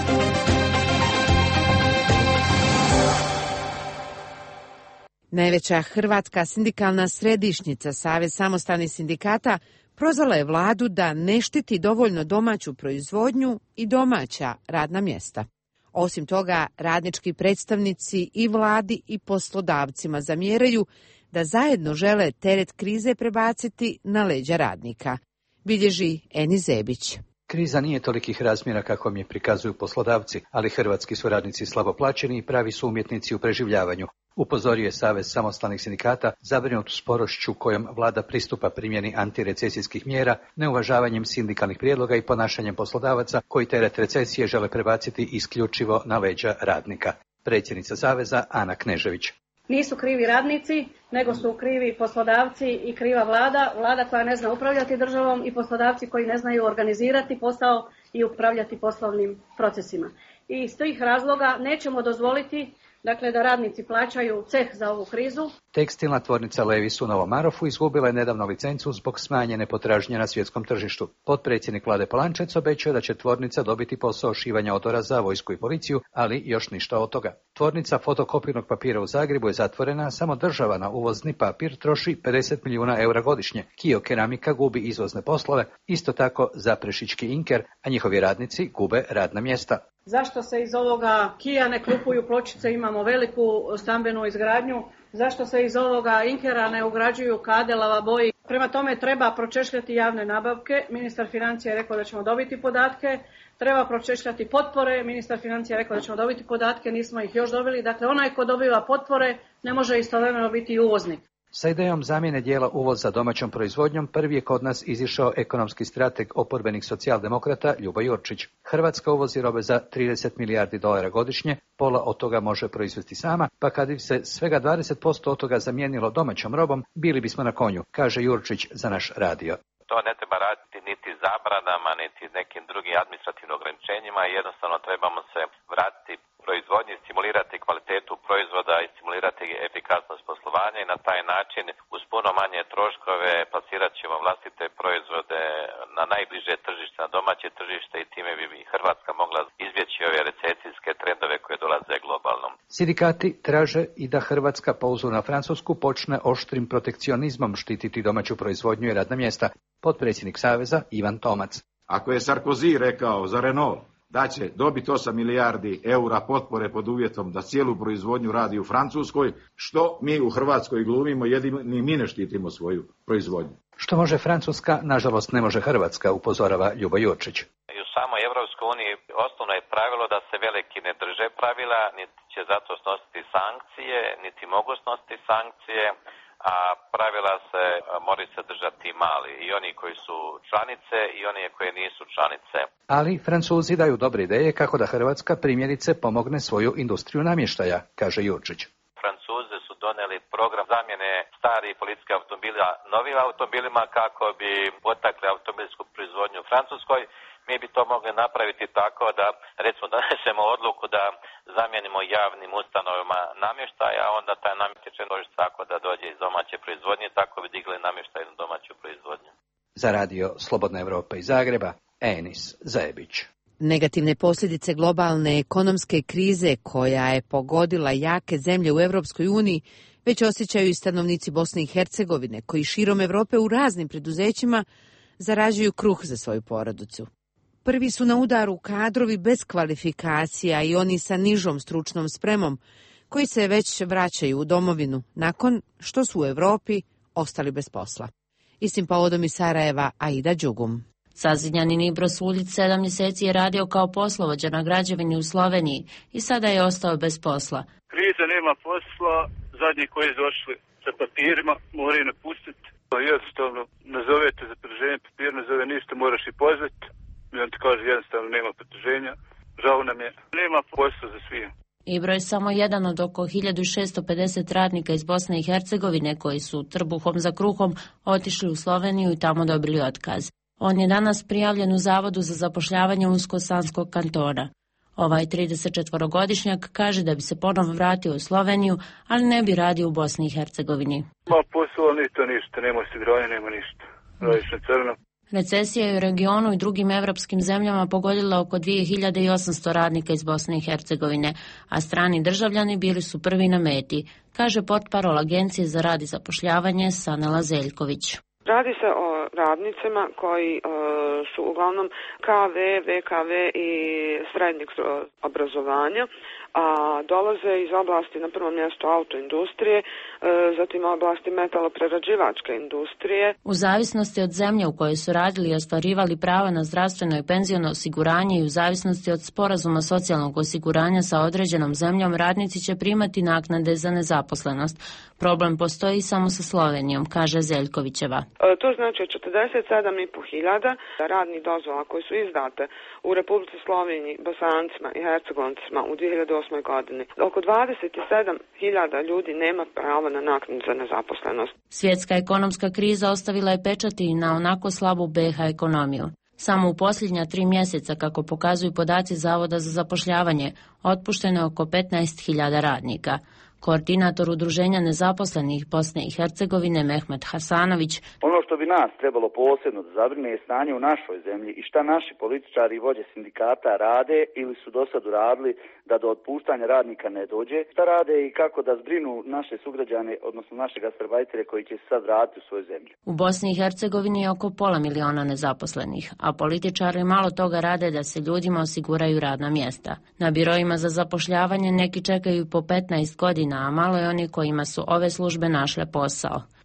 S1: Najveća hrvatska sindikalna središnjica, Savez samostalnih sindikata, prozvala je vladu da ne štiti dovoljno domaću proizvodnju i domaća radna mjesta. Osim toga, radnički predstavnici i vladi i poslodavcima zamjeraju da zajedno žele teret krize prebaciti na leđa radnika. Bilježi Eni Zebić.
S8: Kriza nije tolikih razmjera kako mi je prikazuju poslodavci, ali hrvatski su radnici slabo plaćeni i pravi su umjetnici u preživljavanju. Upozorio je Savez samostalnih sindikata zabrinut sporošću kojom vlada pristupa primjeni antirecesijskih mjera, neuvažavanjem sindikalnih prijedloga i ponašanjem poslodavaca koji teret recesije žele prebaciti isključivo na leđa radnika. Predsjednica Saveza Ana Knežević.
S13: Nisu krivi radnici, nego su krivi poslodavci i kriva vlada, vlada koja ne zna upravljati državom i poslodavci koji ne znaju organizirati posao i upravljati poslovnim procesima. I iz tih razloga nećemo dozvoliti dakle da radnici plaćaju ceh za ovu krizu.
S8: Tekstilna tvornica Levis u Novom Marofu izgubila je nedavno licencu zbog smanjene potražnje na svjetskom tržištu. Potpredsjednik vlade Polančec obećao da će tvornica dobiti posao šivanja odora za vojsku i policiju, ali još ništa od toga. Tvornica fotokopirnog papira u Zagrebu je zatvorena, a samo država na uvozni papir troši pedeset milijuna eura godišnje. Kio Keramika gubi izvozne poslove, isto tako Zaprešićki Inker, a njihovi radnici gube radna mjesta.
S13: Zašto se iz ovoga Kia ne kupuju pločice, imamo veliku stambenu izgradnju, zašto se iz ovoga Inkera ne ugrađuju kade, lavaboji. Prema tome treba pročešljati javne nabavke, ministar financija je rekao da ćemo dobiti podatke, treba pročešljati potpore, ministar financija je rekao da ćemo dobiti podatke, nismo ih još dobili, dakle onaj ko dobiva potpore ne može istovremeno biti i uvoznik.
S8: Sa idejom zamjene dijela uvoza domaćom proizvodnjom prvi je kod nas izišao ekonomski strateg oporbenih socijaldemokrata Ljubo Jurčić. Hrvatska uvozi robe za trideset milijardi dolara godišnje, pola od toga može proizvesti sama, pa kad bi se svega dvadeset posto od toga zamijenilo domaćom robom, bili bismo na konju, kaže Jurčić za naš radio.
S6: To ne treba raditi niti zabranama, niti nekim drugim administrativnim ograničenjima, jednostavno trebamo se vratiti proizvodnji, stimulirati kvalitetu proizvoda i stimulirati efikasnost poslovanja i na taj način uz puno manje troškove plasirat ćemo vlastite proizvode na najbliže tržište, na domaće tržište i time bi Hrvatska mogla izbjeći ove recesijske trendove koje dolaze globalno.
S8: Sindikati traže i da Hrvatska po uzoru na Francusku počne oštrim protekcionizmom štititi domaću proizvodnju i radna mjesta. Potpredsjednik Saveza Ivan Tomac.
S14: Ako je Sarkozy rekao za Renault da će dobiti osam milijardi eura potpore pod uvjetom da cijelu proizvodnju radi u Francuskoj, što mi u Hrvatskoj glumimo, jedini mi ne štitimo svoju proizvodnju.
S8: Što može Francuska, nažalost ne može Hrvatska, upozorava Ljubo Jurčić.
S6: I u samoj Europskoj uniji osnovno je pravilo da se veliki ne drže pravila, niti će zato snositi sankcije, niti mogu snositi sankcije, a pravila se moraju se držati mali, i oni koji su članice i oni koji nisu članice.
S8: Ali Francuzi daju dobre ideje kako da Hrvatska primjerice pomogne svoju industriju namještaja, kaže Jurčić.
S6: Francuzi su donijeli program zamjene starih policijskih automobila novim automobilima kako bi potakli automobilsku proizvodnju u Francuskoj. Mi bi to mogli napraviti tako da, recimo, donesemo odluku da zamijenimo javnim ustanovama namještaja, a onda taj namještaj će doći tako da dođe iz domaće proizvodnje, tako bi digli namještaj na domaću proizvodnju.
S8: Za radio Slobodna Evropa iz Zagreba, Enis Zajebić.
S1: Negativne posljedice globalne ekonomske krize koja je pogodila jake zemlje u Europskoj uniji već osjećaju i stanovnici Bosne i Hercegovine, koji širom Europe u raznim preduzećima zarađuju kruh za svoju porodicu. Prvi su na udaru kadrovi bez kvalifikacija i oni sa nižom stručnom spremom, koji se već vraćaju u domovinu nakon što su u Europi ostali bez posla. Istim povodom iz Sarajeva Aida Đugum.
S15: Saziljanin Ibros Uljić sedam mjeseci je radio kao poslovođa na građevini u Sloveniji i sada je ostao bez posla.
S11: Kriza, nema posla, zadnji koji su došli sa papirima moraju napustiti. Jednostavno nazovete za produženje papira, ne zove ništa, moraš i pozvati. I on ti kaže jednostavno nema produženja, žao nam je, nema posla za svije.
S15: Ibro je samo jedan od oko hiljadu šesto pedeset radnika iz Bosne i Hercegovine koji su trbuhom za kruhom otišli u Sloveniju i tamo dobili otkaz. On je danas prijavljen u Zavodu za zapošljavanje Unsko-Sanskog kantona. Ovaj tridesetčetvorogodišnjak kaže da bi se ponovo vratio u Sloveniju, ali ne bi radio u Bosni i Hercegovini.
S11: Ma posao ni to ništa, nema osiguranja, nema ništa. Radiš na crno.
S15: Recesija je u regionu i drugim evropskim zemljama pogodila oko dvije hiljade osamsto radnika iz Bosne i Hercegovine, a strani državljani bili su prvi na meti, kaže portparol Agencije za rad i zapošljavanje Sanela Zeljković.
S16: Radi se o radnicima koji uh, su uglavnom K V, V K V i srednjeg obrazovanja, a dolaze iz oblasti na prvom mjestu autoindustrije, zatim oblasti metaloprerađivačke industrije.
S15: U zavisnosti od zemlje u kojoj su radili i ostvarivali prava na zdravstveno i penziono osiguranje i u zavisnosti od sporazuma socijalnog osiguranja sa određenom zemljom, radnici će primati naknade za nezaposlenost. Problem postoji samo sa Slovenijom, kaže Zeljkovićeva.
S16: To znači četrdeset sedam i po hiljada radnih dozvola koje su izdate u Republici Sloveniji, Bosancima i Hercegoncima u dvije hiljade osmoj godini. Oko dvadeset sedam hiljada ljudi nema pravo na naknadu za nezaposlenost.
S15: Svjetska ekonomska kriza ostavila je pečati i na onako slabu B iH ekonomiju. Samo u posljednja tri mjeseca, kako pokazuju podaci Zavoda za zapošljavanje, otpušteno je oko petnaest hiljada radnika. Koordinator Udruženja nezaposlenih Bosne i Hercegovine Mehmet Hasanović.
S17: Ono što bi nas trebalo posebno da zabrine je stanje u našoj zemlji i šta naši političari i vođe sindikata rade ili su do sad uradili da do otpuštanja radnika ne dođe. Šta rade i kako da zbrinu naše sugrađane, odnosno naše gastarbajtere koji će se sad vratiti u svoju zemlju.
S15: U Bosni i Hercegovini je oko pola miliona nezaposlenih, a političari malo toga rade da se ljudima osiguraju radna mjesta. Na birojima za zapošljavanje neki čekaju po petnaest godina, a malo je oni kojima su ove službe našle posao.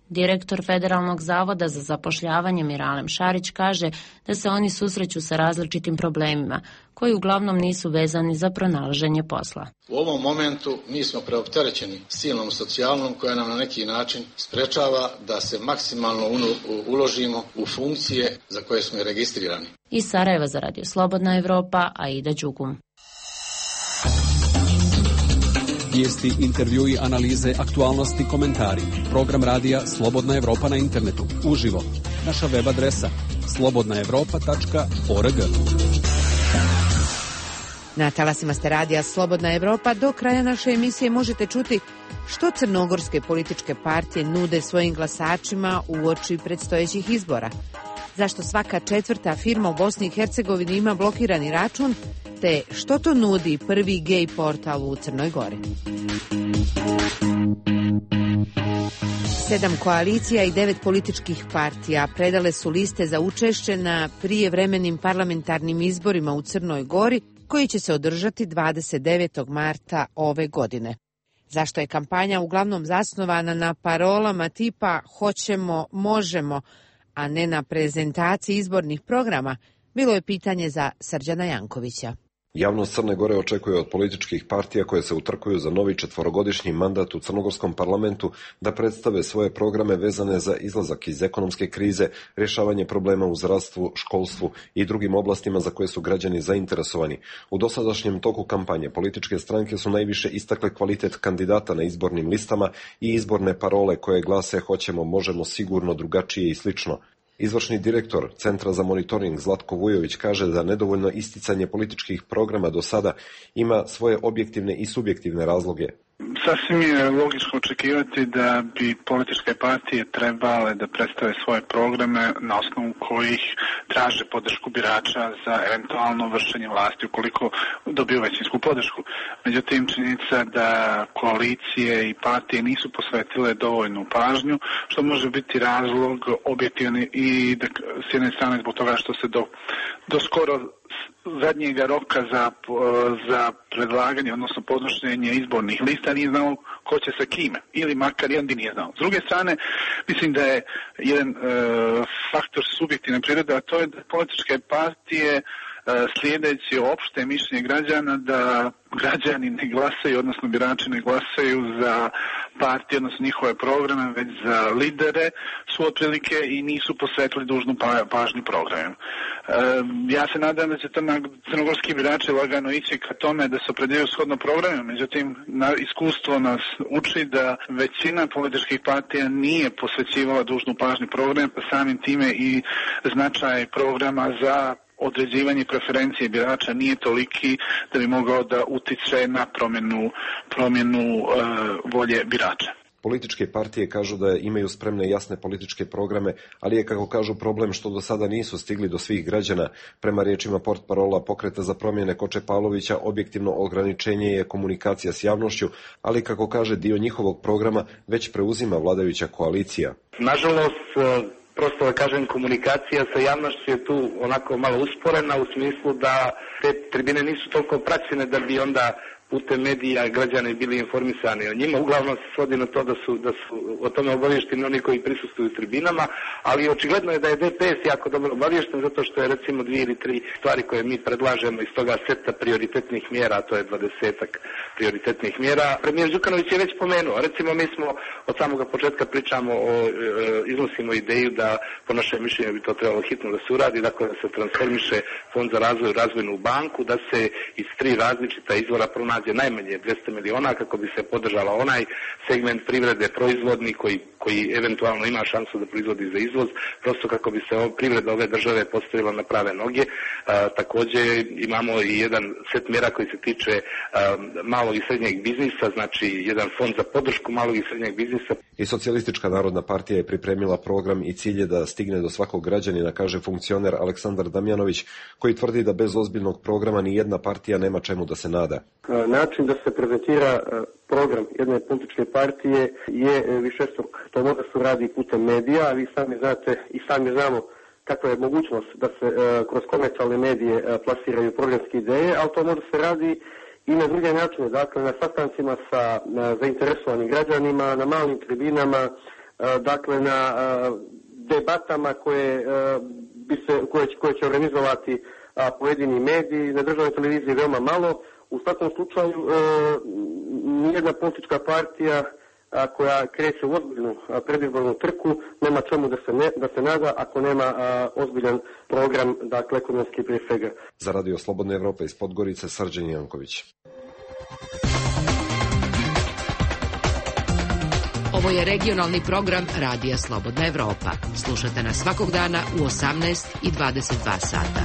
S15: Direktor Federalnog zavoda za zapošljavanje Miralem Šarić kaže da se oni susreću sa različitim problemima, koji uglavnom nisu vezani za pronalaženje posla.
S2: U ovom momentu mi smo preopterećeni silnom socijalnom koja nam na neki način sprečava da se maksimalno uložimo u funkcije za koje smo registrirani.
S15: Iz Sarajeva za Radio Slobodna Evropa, Aida Đugum.
S26: Vijesti, intervjui, analize, aktualnosti, komentari. Program radija Slobodna Evropa na internetu. Uživo. Naša web adresa slobodna evropa tačka org.
S1: Na talasima ste radija Slobodna Evropa. Do kraja naše emisije možete čuti što crnogorske političke partije nude svojim glasačima uoči predstojećih izbora. Zašto svaka četvrta firma u Bosni i Hercegovini ima blokirani račun, te što to nudi prvi gej portal u Crnoj Gori. Sedam koalicija i devet političkih partija predale su liste za učešće na prijevremenim parlamentarnim izborima u Crnoj Gori, koji će se održati dvadeset devetog marta ove godine. Zašto je kampanja uglavnom zasnovana na parolama tipa hoćemo, možemo, a ne na prezentaciji izbornih programa, bilo je pitanje za Srđana Jankovića.
S9: Javnost Crne Gore očekuje od političkih partija koje se utrkuju za novi četvorogodišnji mandat u crnogorskom parlamentu da predstave svoje programe vezane za izlazak iz ekonomske krize, rješavanje problema u zdravstvu, školstvu i drugim oblastima za koje su građani zainteresovani. U dosadašnjem toku kampanje političke stranke su najviše istakle kvalitet kandidata na izbornim listama i izborne parole koje glase hoćemo, možemo, sigurno, drugačije i slično. Izvršni direktor Centra za monitoring Zlatko Vujović kaže da nedovoljno isticanje političkih programa do sada ima svoje objektivne i subjektivne razloge.
S5: Sasvim je logično očekivati da bi političke partije trebale da predstave svoje programe na osnovu kojih traže podršku birača za eventualno vršenje vlasti ukoliko dobiju većinsku podršku. Međutim, činjenica da koalicije i partije nisu posvetile dovoljnu pažnju, što može biti razlog objektivni i da, s jedne strane zbog toga što se do, do skoro zadnjega roka za, za predlaganje, odnosno podnošenje izbornih lista nije znao ko će sa kime, ili makar jedan bi nije znao. S druge strane, mislim da je jedan e, faktor subjektivne prirode, a to je da političke partije slijedeći opšte mišljenje građana da građani ne glasaju, odnosno birači ne glasaju za partije, odnosno njihove programe, već za lidere su otprilike i nisu posvetili dužnu pažnju programima. E, ja se nadam da će crnogorski birači lagano ići ka tome da se opredjeljuju shodno programima, međutim na, iskustvo nas uči da većina političkih partija nije posvećivala dužnu pažnju programa, pa samim time i značaj programa za određivanje preferencije birača nije toliki da bi mogao da utiče na promjenu, promjenu e, volje birača.
S9: Političke partije kažu da imaju spremne jasne političke programe, ali je, kako kažu, problem što do sada nisu stigli do svih građana. Prema riječima portparola Pokreta za promjene Koče Pavlovića, objektivno ograničenje je komunikacija s javnošću, ali, kako kaže, dio njihovog programa već preuzima vladajuća koalicija.
S18: Nažalost, prosto da kažem, komunikacija sa javnošću je tu onako malo usporena u smislu da te tribine nisu toliko praćene da bi onda putem medija građani bili informisani o njima. Uglavnom se svodi na to da su, da su o tome obavješteni oni koji prisustvuju tribinama, ali očigledno je da je D P S jako dobro obavješten zato što je recimo dvije ili tri stvari koje mi predlažemo iz toga seta prioritetnih mjera, to je dvadesetak prioritetnih mjera. Premijer Đukanović je već pomenuo, recimo mi smo od samoga početka pričamo o, e, iznosimo ideju da po našem mišljenju bi to trebalo hitno da se uradi, dakle da se transformiše Fond za razvoj u razvojnu banku, da se iz tri različita izvora pronađe najmanje dvjesto miliona kako bi se podržala onaj segment privrede proizvodni koji, koji eventualno ima šansu da proizvodi za izvoz, prosto kako bi se privreda ove države postavila na prave noge. A, također imamo i jedan set mjera koji se tiče a, malog i srednjeg biznisa, znači jedan fond za podršku malog i srednjeg biznisa.
S9: I Socijalistička narodna partija je pripremila program i cilj je da stigne do svakog građanina, kaže funkcioner Aleksandar Damjanović, koji tvrdi da bez ozbiljnog programa ni jedna partija nema čemu da se nada.
S20: Način da se prezentira program jedne političke partije je višestruk. To može se radi putem medija, a vi sami znate i sami znamo kakva je mogućnost da se kroz komercijalne medije plasiraju programske ideje, ali to može se radi i na druge načine, dakle na sastancima sa na zainteresovanim građanima, na malim tribinama, dakle na debatama koje, bi se, koje, koje će organizovati pojedini mediji, na državnoj televiziji veoma malo. U svakom slučaju nijedna politička partija koja kreće u ozbiljnu predizbornu trku nema čemu da se, ne, da se nada ako nema a, ozbiljan program, dakle ekonomski prije svega.
S9: Za Radio Slobodne Evrope iz Podgorice, Srđan Janković.
S27: Ovo je regionalni program Radija Slobodna Evropa. Slušate nas svakog dana u osamnaest i dvadeset dva sata.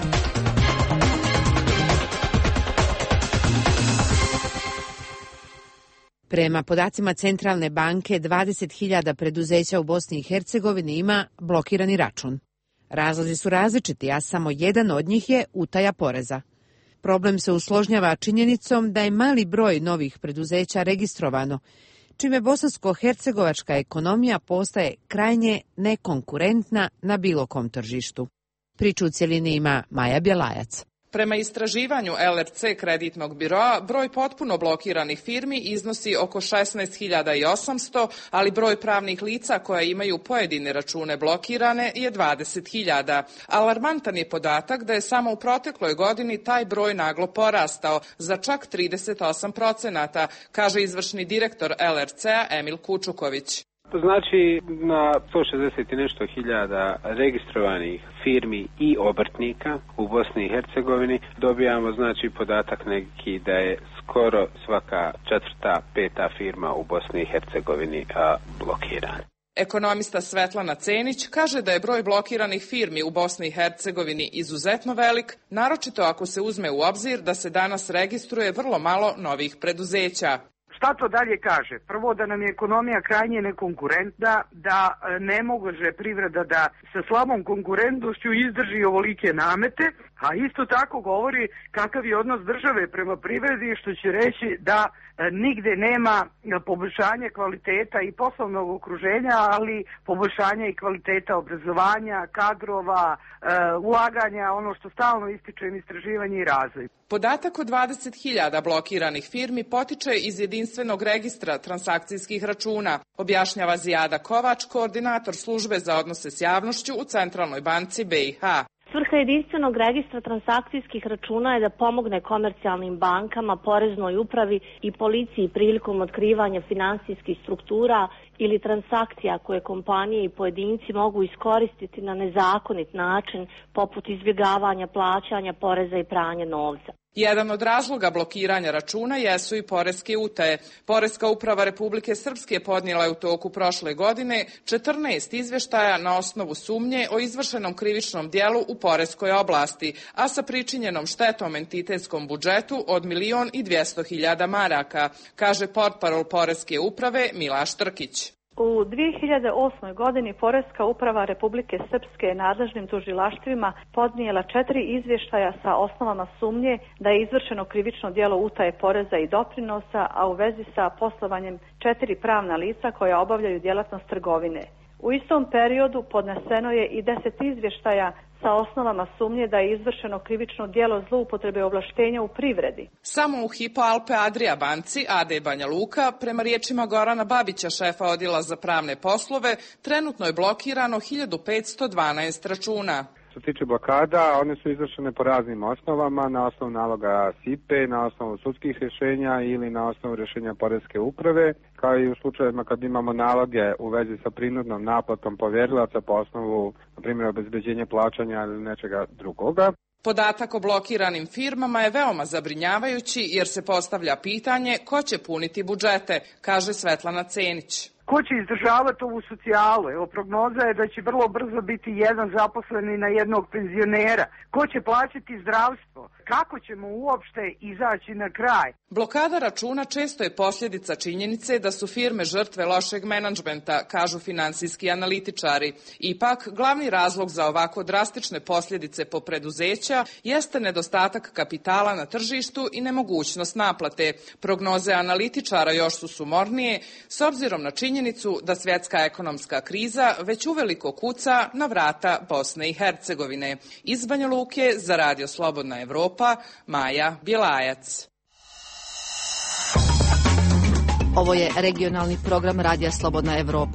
S1: Prema podacima Centralne banke, dvadeset hiljada preduzeća u Bosni i Hercegovini ima blokirani račun. Razlozi su različiti, a samo jedan od njih je utaja poreza. Problem se usložnjava činjenicom da je mali broj novih preduzeća registrovano, čime bosansko-hercegovačka ekonomija postaje krajnje nekonkurentna na bilo kom tržištu. Priču u cjelini ima Maja Bjelajac.
S3: Prema istraživanju L R C kreditnog biroa, broj potpuno blokiranih firmi iznosi oko šesnaest hiljada osamsto, ali broj pravnih lica koja imaju pojedine račune blokirane je dvadeset hiljada. Alarmantan je podatak da je samo u protekloj godini taj broj naglo porastao za čak trideset osam procenata, kaže izvršni direktor L R C-a Emil Kučuković.
S10: To znači na sto šezdeset i nešto hiljada registrovanih firmi i obrtnika u Bosni i Hercegovini dobijamo znači podatak neki da je skoro svaka četvrta, peta firma u Bosni i Hercegovini a, blokirana.
S3: Ekonomista Svetlana Cenić kaže da je broj blokiranih firmi u Bosni i Hercegovini izuzetno velik, naročito ako se uzme u obzir da se danas registruje vrlo malo novih preduzeća.
S7: Šta to dalje kaže? Prvo, da nam je ekonomija krajnje nekonkurentna, da ne može privreda da sa slabom konkurentnošću izdrži ovolike namete, a isto tako govori kakav je odnos države prema privredi, što će reći da nigde nema poboljšanja kvaliteta i poslovnog okruženja, ali poboljšanja i kvaliteta obrazovanja, kadrova, ulaganja, ono što stalno ističem, istraživanje i razvoj.
S3: Podatak o dvadeset hiljada blokiranih firmi potiče iz jedinstvenog registra transakcijskih računa, objašnjava Zijada Kovač, koordinator službe za odnose s javnošću u Centralnoj banci B i H.
S21: Svrha jedinstvenog registra transakcijskih računa je da pomogne komercijalnim bankama, poreznoj upravi i policiji prilikom otkrivanja finansijskih struktura ili transakcija koje kompanije i pojedinci mogu iskoristiti na nezakonit način, poput izbjegavanja plaćanja poreza i pranja novca.
S3: Jedan od razloga blokiranja računa jesu i poreske utaje. Poreska uprava Republike Srpske podnijela je u toku prošle godine četrnaest izvještaja na osnovu sumnje o izvršenom krivičnom dijelu u poreskoj oblasti, a sa pričinjenom štetom entitetskom budžetu od milion i dvjesto hiljada maraka, kaže portparol Poreske uprave Milaš Trkić.
S22: U dvije hiljade osmoj godini Poreska uprava Republike Srpske nadležnim tužilaštvima podnijela četiri izvještaja sa osnovama sumnje da je izvršeno krivično djelo utaje poreza i doprinosa, a u vezi sa poslovanjem četiri pravna lica koja obavljaju djelatnost trgovine. U istom periodu podneseno je i deset izvještaja sa osnovama sumnje da je izvršeno krivično djelo zloupotrebe ovlaštenja u privredi.
S3: Samo u Hypo Alpe Adria banci A D Banja Luka, prema riječima Gorana Babića, šefa odjela za pravne poslove, trenutno je blokirano hiljadu petsto dvanaest računa.
S10: Što se tiče blokada, one su izvršene po raznim osnovama, na osnovu naloga S I P E, na osnovu sudskih rješenja ili na osnovu rješenja Poreske uprave, kao i u slučajevima kad imamo naloge u vezi sa prinudnom naplatom povjerilaca po osnovu, na primjer, obezbeđenja plaćanja ili nečega drugoga.
S3: Podatak o blokiranim firmama je veoma zabrinjavajući jer se postavlja pitanje ko će puniti budžete, kaže Svetlana Cenić.
S7: Ko će izdržavati ovu socijalu? Evo, prognoza je da će vrlo brzo biti jedan zaposleni na jednog penzionera. Ko će plaćati zdravstvo? Kako ćemo uopšte izaći na kraj?
S3: Blokada računa često je posljedica činjenice da su firme žrtve lošeg menadžmenta, kažu finansijski analitičari. Ipak, glavni razlog za ovako drastične posljedice po preduzeća jeste nedostatak kapitala na tržištu i nemogućnost naplate. Prognoze analitičara još su sumornije, s obzirom na činjenicu da svjetska ekonomska kriza već uveliko kuca na vrata Bosne i Hercegovine. Iz Banja Luke za Radio Slobodna Evropa, Maja Bjelajac.
S1: Ovo je regionalni program Radija Slobodna Evropa.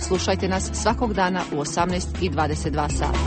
S4: Slušajte nas svakog dana u osamnaest i dvadeset dva sata.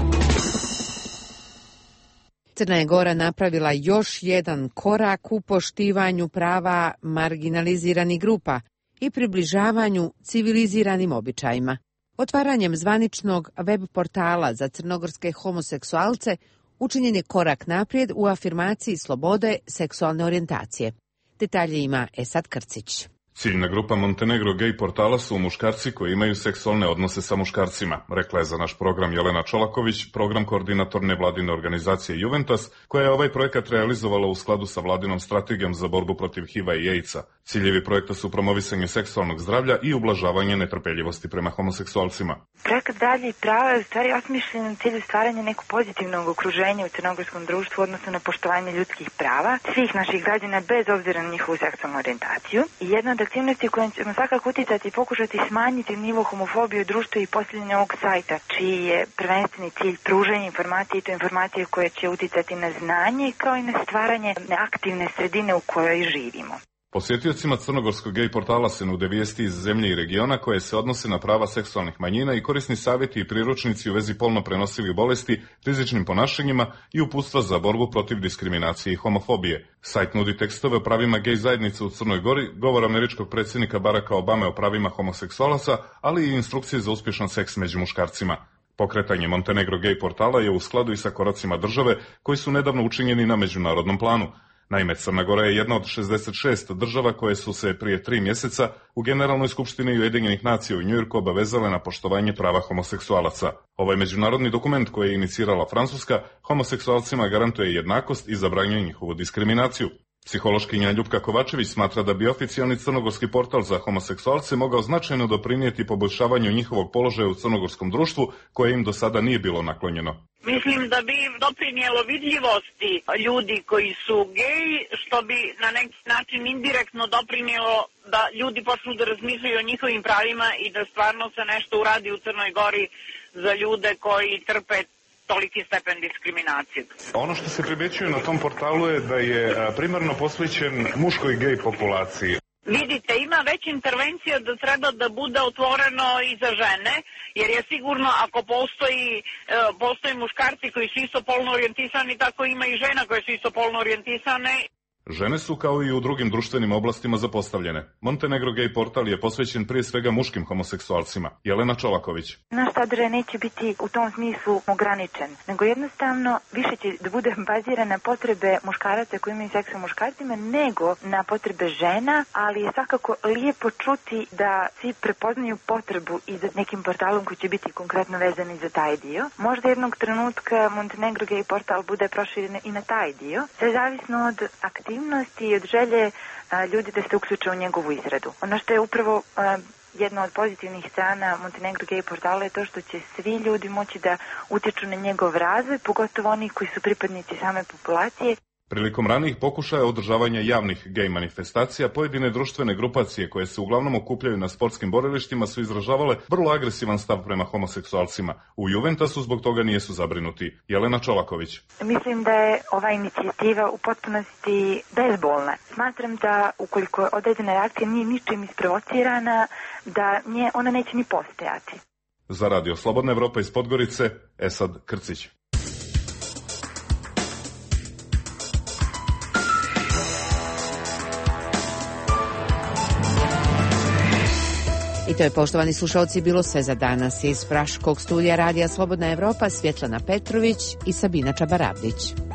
S1: Crna je Gora napravila još jedan korak u poštivanju prava marginaliziranih grupa i približavanju civiliziranim običajima. Otvaranjem zvaničnog web portala za crnogorske homoseksualce učinjen je korak naprijed u afirmaciji slobode seksualne orijentacije. Detalje ima Esad Krcić.
S12: Ciljna grupa Montenegro gej portala su muškarci koji imaju seksualne odnose sa muškarcima, rekla je za naš program Jelena Čolaković, program koordinator nevladine organizacije Juventus, koja je ovaj projekat realizovala u skladu sa vladinom strategijom za borbu protiv HIV-a i AIDS-a. Ciljevi projekta su promovisanje seksualnog zdravlja i ublažavanje netrpeljivosti prema homoseksualcima.
S13: Projekat Zdravlje i prava je u stvari osmišljen u cilju stvaranja nekog pozitivnog okruženja u crnogorskom društvu, odnosno na poštovanje ljudskih prava svih naših građana bez obzira na njihovu seksualnu orijentaciju. I jedna od aktivnosti kojom ćemo svakako uticati i pokušati smanjiti nivo homofobije u društvu i postavljanje ovog sajta, čiji je prvenstveni cilj pružanje informacije i to informacije koje će uticati na znanje kao i na stvaranje neaktivne sredine u kojoj živimo.
S12: Posjetiocima crnogorskog gej portala se nude vijesti iz zemlje i regiona koje se odnose na prava seksualnih manjina i korisni savjeti i priručnici u vezi polno prenosivih bolesti, rizičnim ponašanjima i uputstva za borbu protiv diskriminacije i homofobije. Sajt nudi tekstove o pravima gej zajednice u Crnoj Gori, govor američkog predsjednika Baracka Obame o pravima homoseksualaca, ali i instrukcije za uspješan seks među muškarcima. Pokretanje Montenegro gej portala je u skladu i sa koracima države koji su nedavno učinjeni na međunarodnom planu. Naime, Crna Gora je jedna od šezdeset šest država koje su se prije tri mjeseca u Generalnoj skupštini Ujedinjenih nacija u Njujorku obavezale na poštovanje prava homoseksualaca. Ovaj međunarodni dokument koji je inicirala Francuska homoseksualcima garantuje jednakost i zabranjuje njihovu diskriminaciju. Psihološkinja Ljupka Kovačević smatra da bi oficijalni crnogorski portal za homoseksualce mogao značajno doprinijeti poboljšavanju njihovog položaja u crnogorskom društvu koje im do sada nije bilo naklonjeno.
S19: Mislim da bi doprinijelo vidljivosti ljudi koji su geji, što bi na neki način indirektno doprinijelo da ljudi počnu da razmišljaju o njihovim pravima i da stvarno se nešto uradi u Crnoj Gori za ljude koji trpe toliki stepen diskriminacije.
S23: Ono što se primjećuje na tom portalu je da je primarno posvećen muškoj gej populaciji.
S19: Vidite, ima već intervencija da treba da bude otvoreno i za žene, jer je sigurno ako postoji, postoji muškarci koji su isto polno orijentisani, tako ima i žena koje su isto polno orijentisane.
S12: Žene su kao i u drugim društvenim oblastima zapostavljene. Montenegro gej portal je posvećen prije svega muškim homoseksualcima. Jelena Čolaković.
S13: Naš sadržaj neće biti u tom smislu ograničen, nego jednostavno više će da bude baziran na potrebe muškaraca koji imaju seks sa muškarcima, nego na potrebe žena, ali je svakako lijepo čuti da svi prepoznaju potrebu i za nekim portalom koji će biti konkretno vezani za taj dio. Možda jednog trenutka Montenegro gej portal bude proširen i na taj dio, sve zavisno od aktivnosti i od želje a, ljudi da se uključe u njegovu izradu. Ono što je upravo a, jedna od pozitivnih strana Montenegro gej portala je to što će svi ljudi moći da utječu na njegov razvoj, pogotovo oni koji su pripadnici same populacije.
S12: Prilikom ranijih pokušaja održavanja javnih gej manifestacija, pojedine društvene grupacije koje se uglavnom okupljaju na sportskim borilištima su izražavale vrlo agresivan stav prema homoseksualcima. U Juventusu zbog toga nijesu zabrinuti. Jelena Čolaković.
S13: Mislim da je ova inicijativa u potpunosti bezbolna. Smatram da ukoliko određena reakcija nije ničim isprovocirana, da nje, ona neće ni postojati.
S12: Za Radio Slobodna Evropa iz Podgorice, Esad Krcić.
S1: I to je, poštovani slušalci, bilo sve za danas. Iz Praškog studija Radija Slobodna Evropa Svjetlana Petrović i Sabina Čabarabdić.